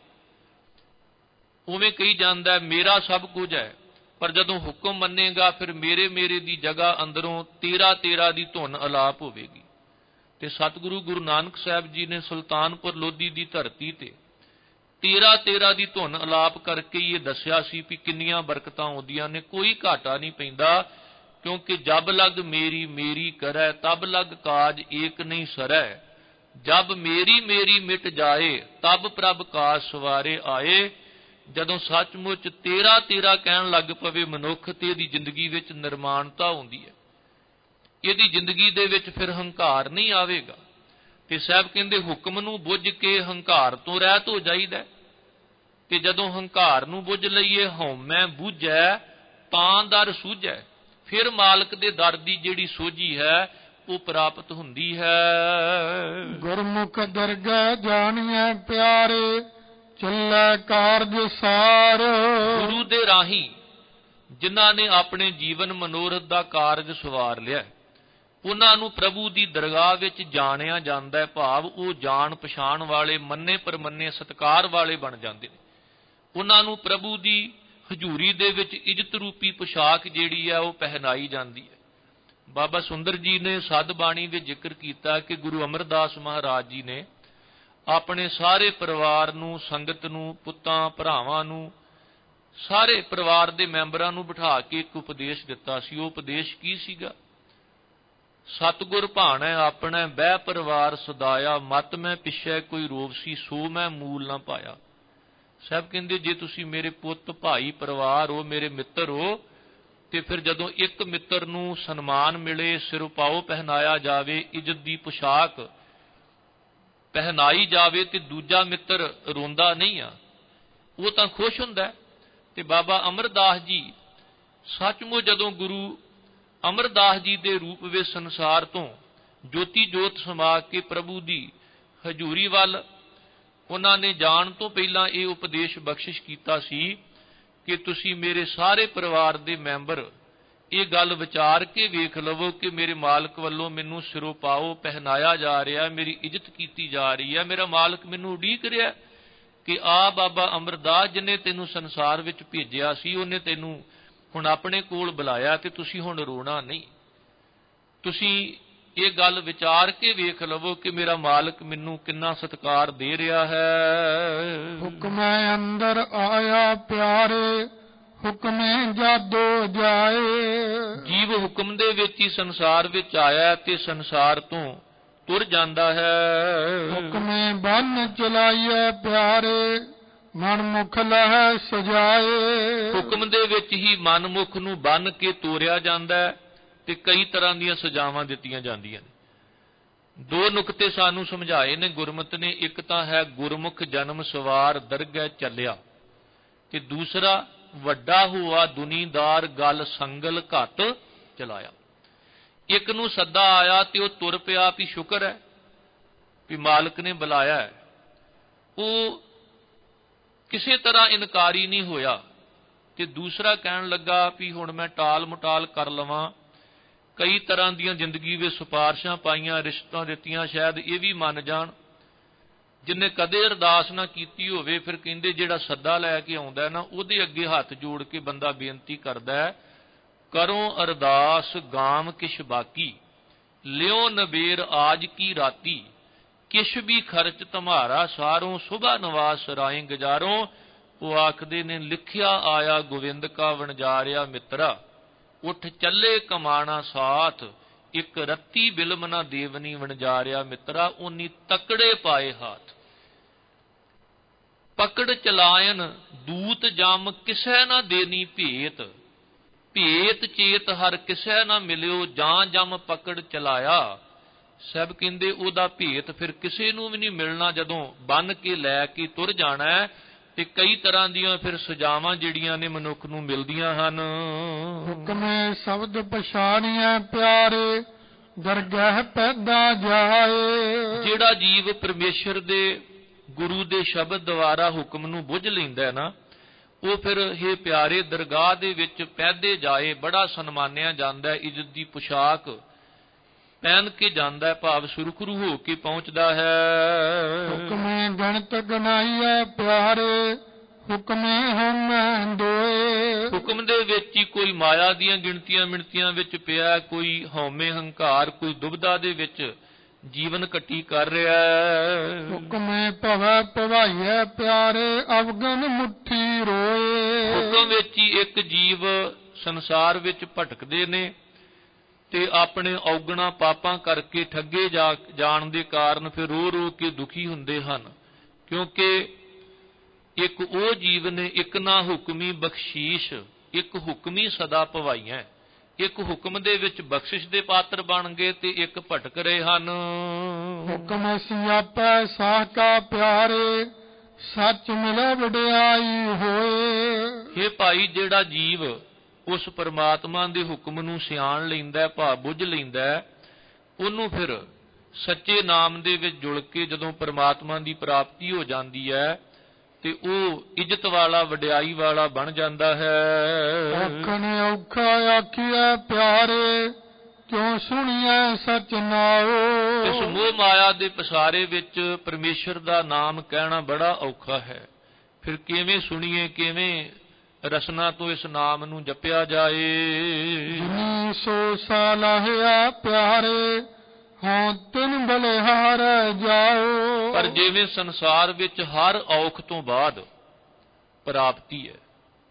ਉਵੇਂ ਕਹੀ ਜਾਂਦਾ ਮੇਰਾ ਸਭ ਕੁਝ ਹੈ, ਪਰ ਜਦੋਂ ਹੁਕਮ ਮੰਨੇਗਾ ਫਿਰ ਮੇਰੇ ਮੇਰੇ ਦੀ ਜਗ੍ਹਾ ਅੰਦਰੋਂ ਤੇਰਾ ਤੇਰਾ ਦੀ ਧੁਨ ਅਲਾਪ ਹੋਵੇਗੀ। ਤੇ ਸਤਿਗੁਰੂ ਗੁਰੂ ਨਾਨਕ ਸਾਹਿਬ ਜੀ ਨੇ ਸੁਲਤਾਨਪੁਰ ਲੋਧੀ ਦੀ ਧਰਤੀ ਤੇ ਤੇਰਾ ਤੇਰਾ ਦੀ ਧੁਨ ਅਲਾਪ ਕਰਕੇ ਇਹ ਦੱਸਿਆ ਸੀ ਵੀ ਕਿੰਨੀਆਂ ਬਰਕਤਾਂ ਆਉਂਦੀਆਂ ਨੇ, ਕੋਈ ਘਾਟਾ ਨਹੀਂ ਪੈਂਦਾ। ਕਿਉਂਕਿ ਜਬ ਲਗ ਮੇਰੀ ਮੇਰੀ ਕਰੈ, ਤਬ ਲਗ ਕਾਜ ਏਕ ਨਹੀਂ ਸਰੈ। ਜਬ ਮੇਰੀ ਮੇਰੀ ਮਿਟ ਜਾਏ, ਤਬ ਪ੍ਰਭ ਕਾਜ ਸਵਾਰੇ ਆਏ। ਜਦੋਂ ਸੱਚਮੁੱਚ ਤੇਰਾ ਤੇਰਾ ਕਹਿਣ ਲੱਗ ਪਵੇ ਮਨੁੱਖ, ਤੇ ਇਹਦੀ ਜ਼ਿੰਦਗੀ ਵਿੱਚ ਨਿਰਮਾਣਤਾ ਆਉਂਦੀ ਹੈ। ਇਹਦੀ ਜ਼ਿੰਦਗੀ ਦੇ ਵਿੱਚ ਫਿਰ ਹੰਕਾਰ ਨਹੀਂ ਆਵੇਗਾ। ਤੇ ਸਾਹਿਬ ਕਹਿੰਦੇ ਹੁਕਮ ਨੂੰ ਬੁੱਝ ਕੇ ਹੰਕਾਰ ਤੋਂ ਰਹਿਤ ਹੋ ਜਾਈਦਾ। ਤੇ ਜਦੋਂ ਹੰਕਾਰ ਨੂੰ ਬੁੱਝ ਲਈਏ, ਹਉਮੈ ਬੁੱਝੈ ਤਾਂ ਦਰ ਸੂਝੈ, ਫਿਰ ਮਾਲਕ ਦੇ ਦਰ ਦੀ ਜਿਹੜੀ ਸੋਝੀ ਹੈ ਉਹ ਪ੍ਰਾਪਤ ਹੁੰਦੀ ਹੈ। ਗੁਰਮੁਖ ਦਰਗਹਿ ਜਾਣੀਐ ਪਿਆਰੇ, ਚੱਲੈ ਕਾਰਜ ਸਾਰ। ਗੁਰੂ ਦੇ ਰਾਹੀਂ ਜਿਨ੍ਹਾਂ ਨੇ ਆਪਣੇ ਜੀਵਨ ਮਨੋਰਥ ਦਾ ਕਾਰਜ ਸਵਾਰ ਲਿਆ, ਉਹਨਾਂ ਨੂੰ ਪ੍ਰਭੂ ਦੀ ਦਰਗਾਹ ਵਿੱਚ ਜਾਣਿਆ ਜਾਂਦਾ ਹੈ, ਭਾਵ ਉਹ ਜਾਣ ਪਛਾਣ ਵਾਲੇ, ਮੰਨੇ ਪਰਮੰਨੇ, ਸਤਿਕਾਰ ਵਾਲੇ ਬਣ ਜਾਂਦੇ ਨੇ। ਉਹਨਾਂ ਨੂੰ ਪ੍ਰਭੂ ਦੀ ਹਜ਼ੂਰੀ ਦੇ ਵਿੱਚ ਇੱਜ਼ਤ ਰੂਪੀ ਪੁਸ਼ਾਕ ਜਿਹੜੀ ਹੈ ਉਹ ਪਹਿਨਾਈ ਜਾਂਦੀ ਹੈ। ਬਾਬਾ ਸੁੰਦਰ ਜੀ ਨੇ ਸਦ ਬਾਣੀ ਵਿੱਚ ਜ਼ਿਕਰ ਕੀਤਾ ਕਿ ਗੁਰੂ ਅਮਰਦਾਸ ਮਹਾਰਾਜ ਜੀ ਨੇ ਆਪਣੇ ਸਾਰੇ ਪਰਿਵਾਰ ਨੂੰ, ਸੰਗਤ ਨੂੰ, ਪੁੱਤਾਂ ਭਰਾਵਾਂ ਨੂੰ, ਸਾਰੇ ਪਰਿਵਾਰ ਦੇ ਮੈਂਬਰਾਂ ਨੂੰ ਬਿਠਾ ਕੇ ਇੱਕ ਉਪਦੇਸ਼ ਦਿੱਤਾ ਸੀ। ਉਹ ਉਪਦੇਸ਼ ਕੀ ਸੀਗਾ? ਸਤਿਗੁਰ ਭਾਣੈ ਆਪਣੈ ਬਹਿ ਪਰਿਵਾਰ ਸਦਾਇਆ, ਮਤ ਮੈਂ ਪਿਛੈ ਕੋਈ ਰੋਵ ਸੀ ਸੋ ਮੈਂ ਮੂਲ ਨਾ ਪਾਇਆ। ਸਾਹਿਬ ਕਹਿੰਦੇ ਜੇ ਤੁਸੀਂ ਮੇਰੇ ਪੁੱਤ, ਭਾਈ, ਪਰਿਵਾਰ ਹੋ, ਮੇਰੇ ਮਿੱਤਰ ਹੋ, ਤੇ ਫਿਰ ਜਦੋਂ ਇੱਕ ਮਿੱਤਰ ਨੂੰ ਸਨਮਾਨ ਮਿਲੇ, ਸਿਰੋਪਾਓ ਪਹਿਨਾਇਆ ਜਾਵੇ, ਇੱਜ਼ਤ ਦੀ ਪੁਸ਼ਾਕ ਪਹਿਨਾਈ ਜਾਵੇ, ਤੇ ਦੂਜਾ ਮਿੱਤਰ ਰੋਂਦਾ ਨਹੀਂ ਆ, ਉਹ ਤਾਂ ਖੁਸ਼ ਹੁੰਦਾ। ਤੇ ਬਾਬਾ ਅਮਰਦਾਸ ਜੀ ਸੱਚਮੁੱਚ ਜਦੋਂ ਗੁਰੂ ਅਮਰਦਾਸ ਜੀ ਦੇ ਰੂਪ ਵਿੱਚ ਸੰਸਾਰ ਤੋਂ ਜੋਤੀ ਜੋਤ ਸਮਾ ਕੇ ਪ੍ਰਭੂ ਦੀ ਹਜ਼ੂਰੀ ਵੱਲ ਉਹਨਾਂ ਨੇ ਜਾਣ ਤੋਂ ਪਹਿਲਾਂ ਇਹ ਉਪਦੇਸ਼ ਬਖਸ਼ਿਸ਼ ਕੀਤਾ ਸੀ ਕਿ ਤੁਸੀਂ ਮੇਰੇ ਸਾਰੇ ਪਰਿਵਾਰ ਦੇ ਮੈਂਬਰ ਇਹ ਗੱਲ ਵਿਚਾਰ ਕੇ ਵੇਖ ਲਵੋ ਕਿ ਮੇਰੇ ਮਾਲਕ ਵੱਲੋਂ ਮੈਨੂੰ ਸਿਰੋਂ ਪਾਓ ਪਹਿਨਾਇਆ ਜਾ ਰਿਹਾ, ਮੇਰੀ ਇੱਜ਼ਤ ਕੀਤੀ ਜਾ ਰਹੀ ਹੈ। ਮੇਰਾ ਮਾਲਕ ਮੈਨੂੰ ਉਡੀਕ ਰਿਹਾ ਕਿ ਆ ਬਾਬਾ ਅਮਰਦਾਸ ਜਿਹਨੇ ਤੈਨੂੰ ਸੰਸਾਰ ਵਿੱਚ ਭੇਜਿਆ ਸੀ, ਉਹਨੇ ਤੈਨੂੰ ਹੁਣ ਆਪਣੇ ਕੋਲ ਬੁਲਾਇਆ ਤੇ ਤੁਸੀਂ ਹੁਣ ਰੋਣਾ ਨਹੀਂ। ਤੁਸੀਂ ਇਹ ਗੱਲ ਵਿਚਾਰ ਕੇ ਵੇਖ ਲਵੋ ਕਿ ਮੇਰਾ ਮਾਲਕ ਮੈਨੂੰ ਕਿੰਨਾ ਸਤਿਕਾਰ ਦੇ ਰਿਹਾ ਹੈ। ਹੁਕਮੈ ਅੰਦਰ ਆਇਆ ਪਿਆਰੇ, ਹੁਕਮੇ ਜਾਦੋ ਜਾਏ। ਜੀਵ ਹੁਕਮ ਦੇ ਵਿੱਚ ਹੀ ਸੰਸਾਰ ਵਿੱਚ ਆਇਆ ਤੇ ਸੰਸਾਰ ਤੋਂ ਤੁਰ ਜਾਂਦਾ ਹੈ। ਹੁਕਮੇ ਬੰਨ ਚਲਾਈਏ ਪਿਆਰੇ, ਮਨ ਮੁਖ ਲਹਿ ਸਜਾਏ। ਹੁਕਮ ਦੇ ਵਿੱਚ ਹੀ ਮਨ ਮੁਖ ਨੂੰ ਬੰਨ ਕੇ ਤੋਰਿਆ ਜਾਂਦਾ ਹੈ ਤੇ ਕਈ ਤਰ੍ਹਾਂ ਦੀਆਂ ਸਜ਼ਾਵਾਂ ਦਿੱਤੀਆਂ ਜਾਂਦੀਆਂ ਨੇ। ਦੋ ਨੁਕਤੇ ਸਾਨੂੰ ਸਮਝਾਏ ਨੇ ਗੁਰਮਤਿ ਨੇ। ਇੱਕ ਤਾਂ ਹੈ ਗੁਰਮੁਖ ਜਨਮ ਸਵਾਰ ਦਰਗਹਿ ਚੱਲਿਆ, ਤੇ ਦੂਸਰਾ ਵੱਡਾ ਹੋਆ ਦੁਨੀਦਾਰ ਗਲ ਸੰਗਲ ਘੱਟ ਚਲਾਇਆ। ਇੱਕ ਨੂੰ ਸੱਦਾ ਆਇਆ ਤੇ ਉਹ ਤੁਰ ਪਿਆ ਵੀ ਸ਼ੁਕਰ ਹੈ ਵੀ ਮਾਲਕ ਨੇ ਬੁਲਾਇਆ ਹੈ। ਉਹ ਕਿਸੇ ਤਰ੍ਹਾਂ ਇਨਕਾਰੀ ਨਹੀਂ ਹੋਇਆ। ਤੇ ਦੂਸਰਾ ਕਹਿਣ ਲੱਗਾ ਵੀ ਹੁਣ ਮੈਂ ਟਾਲ ਮਟਾਲ ਕਰ ਲਵਾਂ। ਕਈ ਤਰ੍ਹਾਂ ਦੀਆਂ ਜ਼ਿੰਦਗੀ ਵਿੱਚ ਸਿਫਾਰਸ਼ਾਂ ਪਾਈਆਂ, ਰਿਸ਼ਤਾਂ ਦਿੱਤੀਆਂ, ਸ਼ਾਇਦ ਇਹ ਵੀ ਮੰਨ ਜਾਣ। ਜਿਹਨੇ ਕਦੇ ਅਰਦਾਸ ਨਾ ਕੀਤੀ ਹੋਵੇ, ਫਿਰ ਕਹਿੰਦੇ ਜਿਹੜਾ ਸੱਦਾ ਲੈ ਕੇ ਆਉਂਦਾ ਨਾ, ਉਹਦੇ ਅੱਗੇ ਹੱਥ ਜੋੜ ਕੇ ਬੰਦਾ ਬੇਨਤੀ ਕਰਦਾ ਹੈ, ਕਰੋ ਅਰਦਾਸ ਗਾਮ ਕਿਛ ਬਾਕੀ, ਲਿਓ ਨਵੇਰ ਆਜ ਕੀ ਰਾਤੀ, ਕਿਛ ਵੀ ਖਰਚ ਤੁਮਾਰਾ ਸਾਰੋਂ, ਸੁਭਾ ਨਵਾਸ ਰਾਏ ਗੁਜ਼ਾਰੋਂ। ਉਹ ਆਖਦੇ ਨੇ ਲਿਖਿਆ ਆਇਆ ਗੋਵਿੰਦ ਕਾ ਵਣਜਾਰਿਆ ਮਿੱਤਰਾ, ਉੱਠ ਚੱਲੇ ਕਮਾਣਾ ਸਾਥ, ਇੱਕ ਰੱਤੀ ਬਿਲਮ ਨਾ ਦੇਵਨੀ ਵਣਜਾਰਿਆ ਮਿੱਤਰਾ, ਉਨੀ ਤਕੜੇ ਪਾਏ ਹਾਥ। ਪਕੜ ਚਲਾਇਨ ਦੂਤ ਜਮ ਕਿਸੈ ਨਾ ਦੇਨੀ ਭੇਤ, ਭੇਤ ਚੇਤ ਹਰ ਕਿਸੈ ਨਾ ਮਿਲਿਓ, ਜਾਂ ਜਮ ਪਕੜ ਚਲਾਇਆ। ਸਭ ਕਹਿੰਦੇ ਉਹਦਾ ਭੇਤ ਫਿਰ ਕਿਸੇ ਨੂੰ ਵੀ ਨਹੀਂ ਮਿਲਣਾ ਜਦੋਂ ਬੰਨ ਕੇ ਲੈ ਕੇ ਤੁਰ ਜਾਣਾ ਹੈ। ਤੇ ਕਈ ਤਰ੍ਹਾਂ ਦੀਆਂ ਫਿਰ ਸਜ਼ਾਵਾਂ ਜਿਹੜੀਆਂ ਨੇ ਮਨੁੱਖ ਨੂੰ ਮਿਲਦੀਆਂ ਹਨ। ਹੁਕਮੇ ਸ਼ਬਦ ਪਛਾਣੀਐ ਪਿਆਰੇ, ਦਰਗਹਿ ਪੈਦਾ ਜਾਏ। ਜਿਹੜਾ ਜੀਵ ਪਰਮੇਸ਼ਰ ਦੇ ਗੁਰੂ ਦੇ ਸ਼ਬਦ ਦੁਆਰਾ ਹੁਕਮ ਨੂੰ ਬੁੱਝ ਲੈਂਦਾ ਹੈ ਨਾ, ਉਹ ਫਿਰ ਇਹ ਪਿਆਰੇ ਦਰਗਾਹ ਦੇ ਵਿੱਚ ਪੈਦੇ ਜਾਏ, ਬੜਾ ਸਨਮਾਨਿਆ ਜਾਂਦਾ ਹੈ, ਇੱਜ਼ਤ ਦੀ ਪੁਸ਼ਾਕ ਪਹਿਨ ਕੇ ਜਾਂਦਾ ਹੈ, ਭਾਵ ਸੁਰਖਰੂ ਹੋ ਕੇ ਪਹੁੰਚਦਾ ਹੈ। ਹੁਕਮੇ ਗਣਤ ਗਨਾਈਐ ਪਿਆਰੇ, ਹੁਕਮੇ ਹਉਮੈ ਦੋਏ। ਹੁਕਮ ਦੇ ਵਿੱਚ ਹੀ ਕੋਈ ਮਾਇਆ ਦੀਆਂ ਗਿਣਤੀਆਂ ਮਿਣਤੀਆਂ ਵਿੱਚ ਪਿਆ, ਕੋਈ ਹਉਮੈ ਹੰਕਾਰ, ਕੋਈ ਦੁਬਿਧਾ ਦੇ ਵਿੱਚ ਜੀਵਨ ਕੱਟੀ ਕਰ ਰਿਹਾ ਹੈ। ਹੁਕਮੇ ਭਵੈ ਭਵਾਈਐ ਪਿਆਰੇ, ਅਵਗਨ ਮੁੱਠੀ ਰੋਏ। ਹੁਕਮ ਵਿੱਚ ਹੀ ਇੱਕ ਜੀਵ ਸੰਸਾਰ ਵਿੱਚ ਭਟਕਦੇ ਨੇ ਤੇ ਆਪਣੇ ਔਗਣਾ ਪਾਪਾਂ ਕਰਕੇ ਠੱਗੇ ਜਾ ਜਾਣ ਦੇ ਕਾਰਨ ਫਿਰ ਰੋ ਰੋ ਕੇ ਦੁਖੀ ਹੁੰਦੇ ਹਨ। ਕਿਉਂਕਿ ਇੱਕ ਉਹ ਜੀਵ ਨੇ, ਇੱਕ ਨਾ ਹੁਕਮੀ ਬਖਸ਼ੀਸ਼, ਇੱਕ ਹੁਕਮੀ ਸਦਾ ਭਵਾਈਆਂ। ਇੱਕ ਹੁਕਮ ਦੇ ਵਿੱਚ ਬਖਸ਼ਿਸ਼ ਦੇ ਪਾਤਰ ਬਣ ਗਏ ਤੇ ਇੱਕ ਭਟਕ ਰਹੇ ਹਨ। ਹੁਕਮ ਸਿਆਪੈ ਸਾਕਾ ਪਿਆਰੇ, ਸੱਚ ਮਿਲੇ ਵਡਿਆਈ ਹੋਏ। ਇਹ ਭਾਈ ਜਿਹੜਾ ਜੀਵ ਉਸ ਪਰਮਾਤਮਾ ਦੇ ਹੁਕਮ ਨੂੰ ਸਿਆਣ ਲੈਂਦਾ, ਭਾਵ ਬੁੱਝ ਲੈਂਦਾ, ਉਹਨੂੰ ਫਿਰ ਸੱਚੇ ਨਾਮ ਦੇ ਵਿੱਚ ਜੁੜ ਕੇ ਜਦੋਂ ਪਰਮਾਤਮਾ ਦੀ ਪ੍ਰਾਪਤੀ ਹੋ ਜਾਂਦੀ ਹੈ ਤੇ ਉਹ ਇੱਜ਼ਤ ਵਾਲਾ, ਵਡਿਆਈ ਵਾਲਾ ਬਣ ਜਾਂਦਾ ਹੈ। ਆਖਣ ਔਖਾ ਆਖੀਐ ਪਿਆਰੇ, ਕਿਉਂ ਸੁਣੀਐ ਸਚ ਨਾਉ। ਇਸ ਮੋਹ ਮਾਇਆ ਦੇ ਪਸਾਰੇ ਵਿੱਚ ਪਰਮੇਸ਼ਰ ਦਾ ਨਾਮ ਕਹਿਣਾ ਬੜਾ ਔਖਾ ਹੈ। ਫਿਰ ਕਿਵੇਂ ਸੁਣੀਏ, ਕਿਵੇਂ ਰਸਨਾ ਤੋਂ ਇਸ ਨਾਮ ਨੂੰ ਜਪਿਆ ਜਾਏ। ਜਿਨੀ ਸੋ ਸਾਲਾਹਿਆ ਪਿਆਰੇ, ਹਾਂ ਤਿਨ ਬਲਿਹਾਰ ਜਾਓ। ਪਰ ਜਿਵੇਂ ਸੰਸਾਰ ਵਿੱਚ ਹਰ ਔਖ ਤੋਂ ਬਾਅਦ ਪ੍ਰਾਪਤੀ ਹੈ,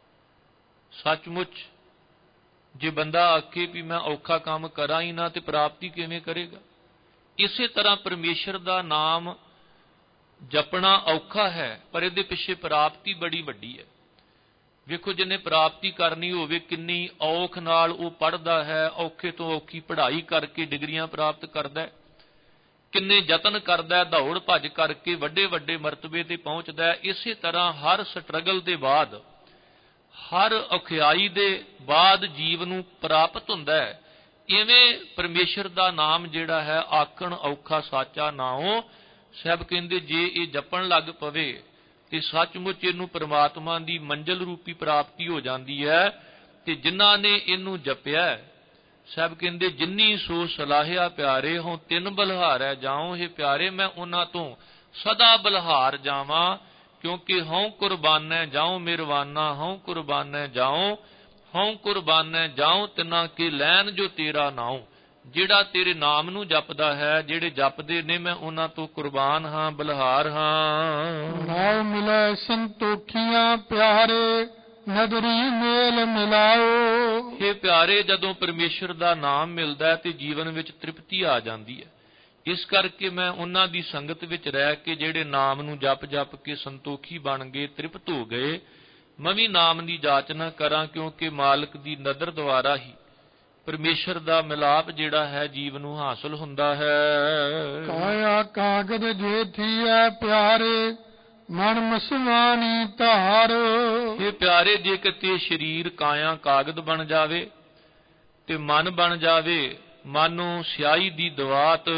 ਸੱਚਮੁੱਚ ਜੇ ਬੰਦਾ ਆਖੇ ਵੀ ਮੈਂ ਔਖਾ ਕੰਮ ਕਰਾਂ ਹੀ ਨਾ ਤੇ ਪ੍ਰਾਪਤੀ ਕਿਵੇਂ ਕਰੇਗਾ। ਇਸੇ ਤਰ੍ਹਾਂ ਪਰਮੇਸ਼ਰ ਦਾ ਨਾਮ ਜਪਣਾ ਔਖਾ ਹੈ, ਪਰ ਇਹਦੇ ਪਿੱਛੇ ਪ੍ਰਾਪਤੀ ਬੜੀ ਵੱਡੀ ਹੈ। ਵੇਖੋ, ਜਿਹਨੇ ਪ੍ਰਾਪਤੀ ਕਰਨੀ ਹੋਵੇ ਕਿੰਨੀ ਔਖ ਨਾਲ ਉਹ ਪੜ੍ਹਦਾ ਹੈ, ਔਖੇ ਤੋਂ ਔਖੀ ਪੜ੍ਹਾਈ ਕਰਕੇ ਡਿਗਰੀਆਂ ਪ੍ਰਾਪਤ ਕਰਦਾ ਹੈ, ਕਿੰਨੇ ਯਤਨ ਕਰਦਾ, ਦੌੜ ਭੱਜ ਕਰਕੇ ਵੱਡੇ ਵੱਡੇ ਮਰਤਬੇ ਤੇ ਪਹੁੰਚਦਾ। ਇਸੇ ਤਰ੍ਹਾਂ ਹਰ ਸਟਰਗਲ ਦੇ ਬਾਅਦ, ਹਰ ਔਖਿਆਈ ਦੇ ਬਾਅਦ ਜੀਵ ਨੂੰ ਪ੍ਰਾਪਤ ਹੁੰਦਾ ਹੈ। ਇਵੇਂ ਪਰਮੇਸ਼ਰ ਦਾ ਨਾਮ ਜਿਹੜਾ ਹੈ, ਆਖਣ ਔਖਾ ਸਾਚਾ ਨਾਉ। ਸਭ ਕਹਿੰਦੇ ਜੇ ਇਹ ਜਪਣ ਲੱਗ ਪਵੇ ਤੇ ਸੱਚਮੁੱਚ ਇਹਨੂੰ ਪ੍ਰਮਾਤਮਾ ਦੀ ਮੰਜ਼ਲ ਰੂਪੀ ਪ੍ਰਾਪਤੀ ਹੋ ਜਾਂਦੀ ਹੈ। ਤੇ ਜਿਨ੍ਹਾਂ ਨੇ ਇਹਨੂੰ ਜਪਿਆ, ਸਭ ਕਹਿੰਦੇ ਜਿੰਨੀ ਸੋ ਸਲਾਹਿਆ ਪਿਆਰੇ, ਹੋਂ ਤਿੰਨ ਬਲਹਾਰੈ ਜਾਉ। ਇਹ ਪਿਆਰੇ ਮੈਂ ਉਹਨਾਂ ਤੋਂ ਸਦਾ ਬਲਹਾਰ ਜਾਵਾਂ, ਕਿਉਂਕਿ ਹਉ ਕੁਰਬਾਨੈ ਜਾਉ ਮਿਰਵਾਨਾ, ਹਉ ਕੁਰਬਾਨੈ ਜਾਉ, ਹਉ ਕੁਰਬਾਨੈ ਜਾਉ ਤਿਨਾ ਕੇ ਲੈਣ ਜੋ ਤੇਰਾ ਨਾਉ। ਜਿਹੜਾ ਤੇਰੇ ਨਾਮ ਨੂੰ ਜਪਦਾ ਹੈ, ਜਿਹੜੇ ਜਪਦੇ ਨੇ, ਮੈਂ ਉਹਨਾਂ ਤੋਂ ਕੁਰਬਾਨ ਹਾਂ, ਬਲਹਾਰ ਹਾਂ। ਨਾਉ ਮਿਲੈ ਸੰਤੋਖੀਆਂ ਪਿਆਰੇ, ਨਦਰੀ ਮੇਲ ਮਿਲਾਓ। ਇਹ ਪਿਆਰੇ, ਜਦੋਂ ਪਰਮੇਸ਼ਰ ਦਾ ਨਾਮ ਮਿਲਦਾ ਤੇ ਜੀਵਨ ਵਿੱਚ ਤ੍ਰਿਪਤੀ ਆ ਜਾਂਦੀ ਹੈ। ਇਸ ਕਰਕੇ ਮੈਂ ਉਹਨਾਂ ਦੀ ਸੰਗਤ ਵਿੱਚ ਰਹਿ ਕੇ ਜਿਹੜੇ ਨਾਮ ਨੂੰ ਜਪ ਜਪ ਕੇ ਸੰਤੋਖੀ ਬਣ ਗਏ, ਤ੍ਰਿਪਤ ਹੋ ਗਏ, ਮੈਂ ਵੀ ਨਾਮ ਦੀ ਜਾਚਨਾ ਕਰਾਂ, ਕਿਉਂਕਿ ਮਾਲਕ ਦੀ ਨਦਰ ਦੁਆਰਾ ਹੀ ਪਰਮੇਸ਼ਰ ਦਾ ਮਿਲਾਪ ਜਿਹੜਾ ਹੈ ਜੀਵ ਨੂੰ ਹਾਸਲ ਹੁੰਦਾ ਹੈ। ਕਾਇਆ ਕਾਗਦ ਜੇ ਥੀਐ ਪਿਆਰੇ, ਮਨ ਮਸਵਾਨੀ ਧਾਰ। ਇਹ ਪਿਆਰੇ, ਜੇ ਕਿਤੇ ਸਰੀਰ ਕਾਇਆ ਕਾਗਦ ਬਣ ਜਾਵੇ ਤੇ ਮਨ ਬਣ ਜਾਵੇ ਮਾਨੋ ਸਿਆਹੀ ਦੀ ਦਵਾਤ।